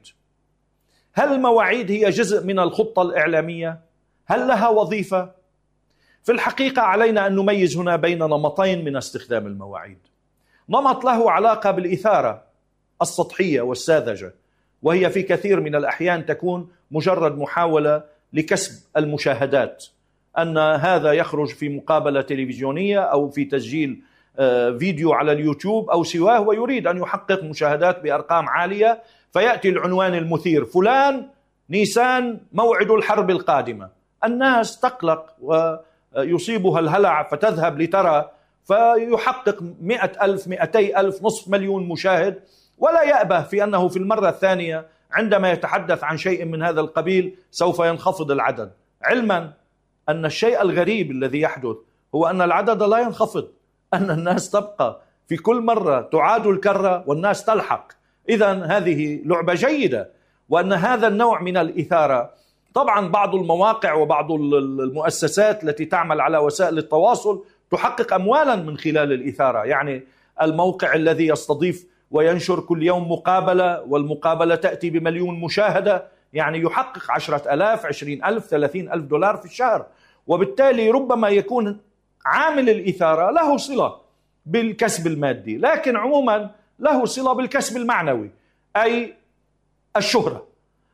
هل المواعيد هي جزء من الخطة الإعلامية؟ هل لها وظيفة؟ في الحقيقة علينا أن نميز هنا بين نمطين من استخدام المواعيد. نمط له علاقة بالإثارة السطحية والساذجة، وهي في كثير من الأحيان تكون مجرد محاولة لكسب المشاهدات، أن هذا يخرج في مقابلة تلفزيونية أو في تسجيل فيديو على اليوتيوب أو سواه ويريد أن يحقق مشاهدات بأرقام عالية، فيأتي العنوان المثير: فلان نيسان موعد الحرب القادمة. الناس تقلق ويصيبها الهلع فتذهب لترى، فيحقق 100,000 200,000 نصف مليون مشاهد، ولا يأبه في أنه في المرة الثانية عندما يتحدث عن شيء من هذا القبيل سوف ينخفض العدد، علما أن الشيء الغريب الذي يحدث هو أن العدد لا ينخفض، أن الناس تبقى في كل مرة تعاد الكرة والناس تلحق. إذن هذه لعبة جيدة، وأن هذا النوع من الإثارة طبعا بعض المواقع وبعض المؤسسات التي تعمل على وسائل التواصل تحقق أموالا من خلال الإثارة. يعني الموقع الذي يستضيف وينشر كل يوم مقابلة، والمقابلة تأتي بمليون مشاهدة، يعني يحقق 10,000 20,000 30,000 دولار في الشهر. وبالتالي ربما يكون عامل الإثارة له صلة بالكسب المادي، لكن عموما له صلة بالكسب المعنوي، أي الشهرة.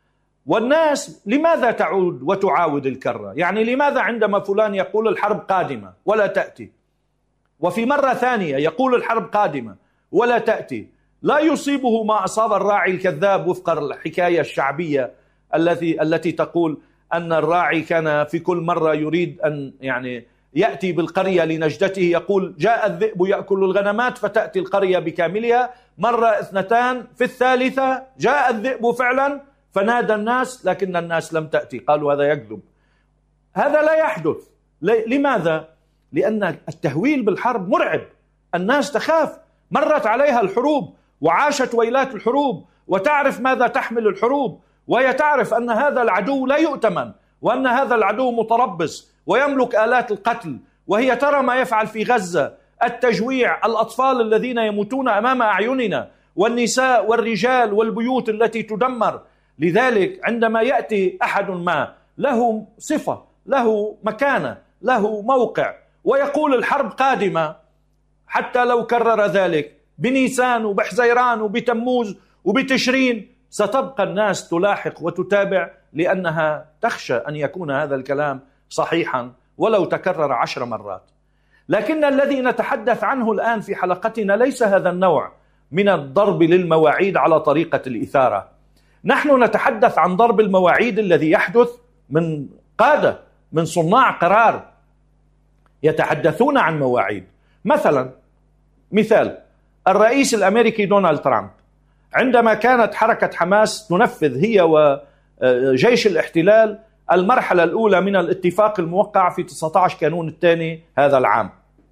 والناس لماذا تعود وتعاود الكرة؟ يعني لماذا عندما فلان يقول الحرب قادمة ولا تأتي، وفي مرة ثانية يقول الحرب قادمة ولا تأتي، لا يصيبه ما أصاب الراعي الكذاب وفق الحكاية الشعبية التي تقول أن الراعي كان في كل مرة يريد أن يعني يأتي بالقرية لنجدته، يقول جاء الذئب يأكل الغنمات، فتأتي القرية بكاملها، مرة اثنتان، في الثالثة جاء الذئب فعلا فنادى الناس، لكن الناس لم تأتي، قالوا هذا يكذب. هذا لا يحدث. لماذا؟ لأن التهويل بالحرب مرعب، الناس تخاف، مرت عليها الحروب وعاشت ويلات الحروب وتعرف ماذا تحمل الحروب، وهي تعرف أن هذا العدو لا يؤتمن، وأن هذا العدو متربص ويملك آلات القتل، وهي ترى ما يفعل في غزة، التجويع، الأطفال الذين يموتون أمام أعيننا، والنساء والرجال والبيوت التي تدمر. لذلك عندما يأتي أحد ما له صفة، له مكانة، له موقع، ويقول الحرب قادمة، حتى لو كرر ذلك بنيسان وبحزيران وبتموز وبتشرين، ستبقى الناس تلاحق وتتابع، لأنها تخشى أن يكون هذا الكلام صحيحا ولو تكرر 10 مرات. لكن الذي نتحدث عنه الآن في حلقتنا ليس هذا النوع من الضرب للمواعيد على طريقة الإثارة. نحن نتحدث عن ضرب المواعيد الذي يحدث من قادة، من صناع قرار يتحدثون عن مواعيد. مثال الرئيس الأمريكي دونالد ترامب، عندما كانت حركة حماس تنفذ هي وجيش الاحتلال المرحلة الأولى من الاتفاق الموقع في 19 كانون الثاني هذا العام،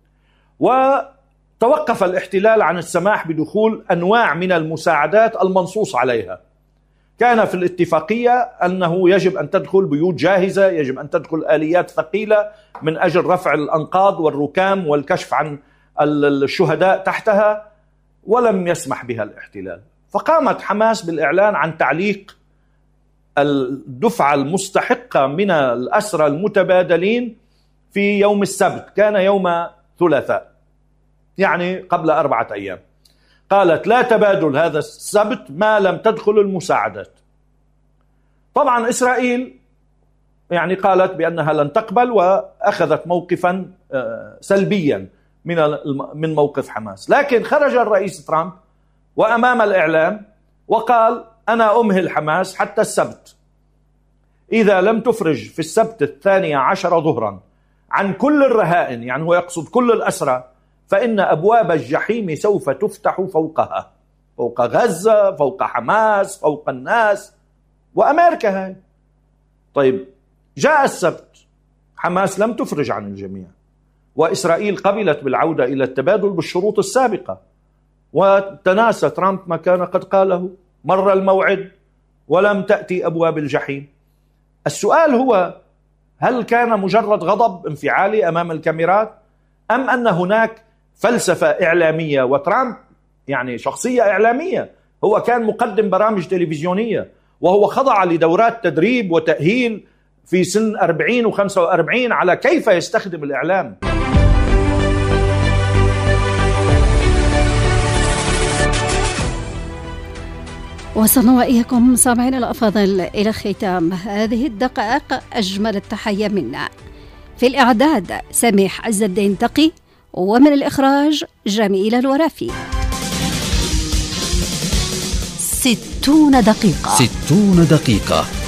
وتوقف الاحتلال عن السماح بدخول أنواع من المساعدات المنصوص عليها. كان في الاتفاقية أنه يجب أن تدخل بيوت جاهزة، يجب أن تدخل آليات ثقيلة من أجل رفع الأنقاض والركام والكشف عن الشهداء تحتها، ولم يسمح بها الاحتلال. فقامت حماس بالإعلان عن تعليق الدفعة المستحقة من الأسرى المتبادلين في يوم السبت، كان يوم ثلاثاء، يعني قبل 4 أيام. قالت لا تبادل هذا السبت ما لم تدخل المساعدات. طبعا إسرائيل يعني قالت بأنها لن تقبل، وأخذت موقفا سلبيا من موقف حماس. لكن خرج الرئيس ترامب وأمام الإعلام وقال أنا أمهل حماس حتى السبت، إذا لم تفرج في السبت 12 ظهرا عن كل الرهائن، يعني هو يقصد كل الأسرى، فإن أبواب الجحيم سوف تفتح فوقها، فوق غزة، فوق حماس، فوق الناس وأمريكا هاي. طيب جاء السبت، حماس لم تفرج عن الجميع، وإسرائيل قبلت بالعودة إلى التبادل بالشروط السابقة، وتناسى ترامب ما كان قد قاله، مر الموعد ولم تأتي أبواب الجحيم. السؤال هو هل كان مجرد غضب انفعالي أمام الكاميرات، أم أن هناك فلسفة إعلامية؟ وترامب يعني شخصية إعلامية، هو كان مقدم برامج تلفزيونية، وهو خضع لدورات تدريب وتأهيل في سن 40 و45 على كيف يستخدم الإعلام. وصلنا وإياكم سامعين الأفاضل إلى ختام هذه الدقائق. أجمل التحية منا في الإعداد سميح عز الدين تقي، ومن الإخراج جميل الورافي. 60 دقيقة.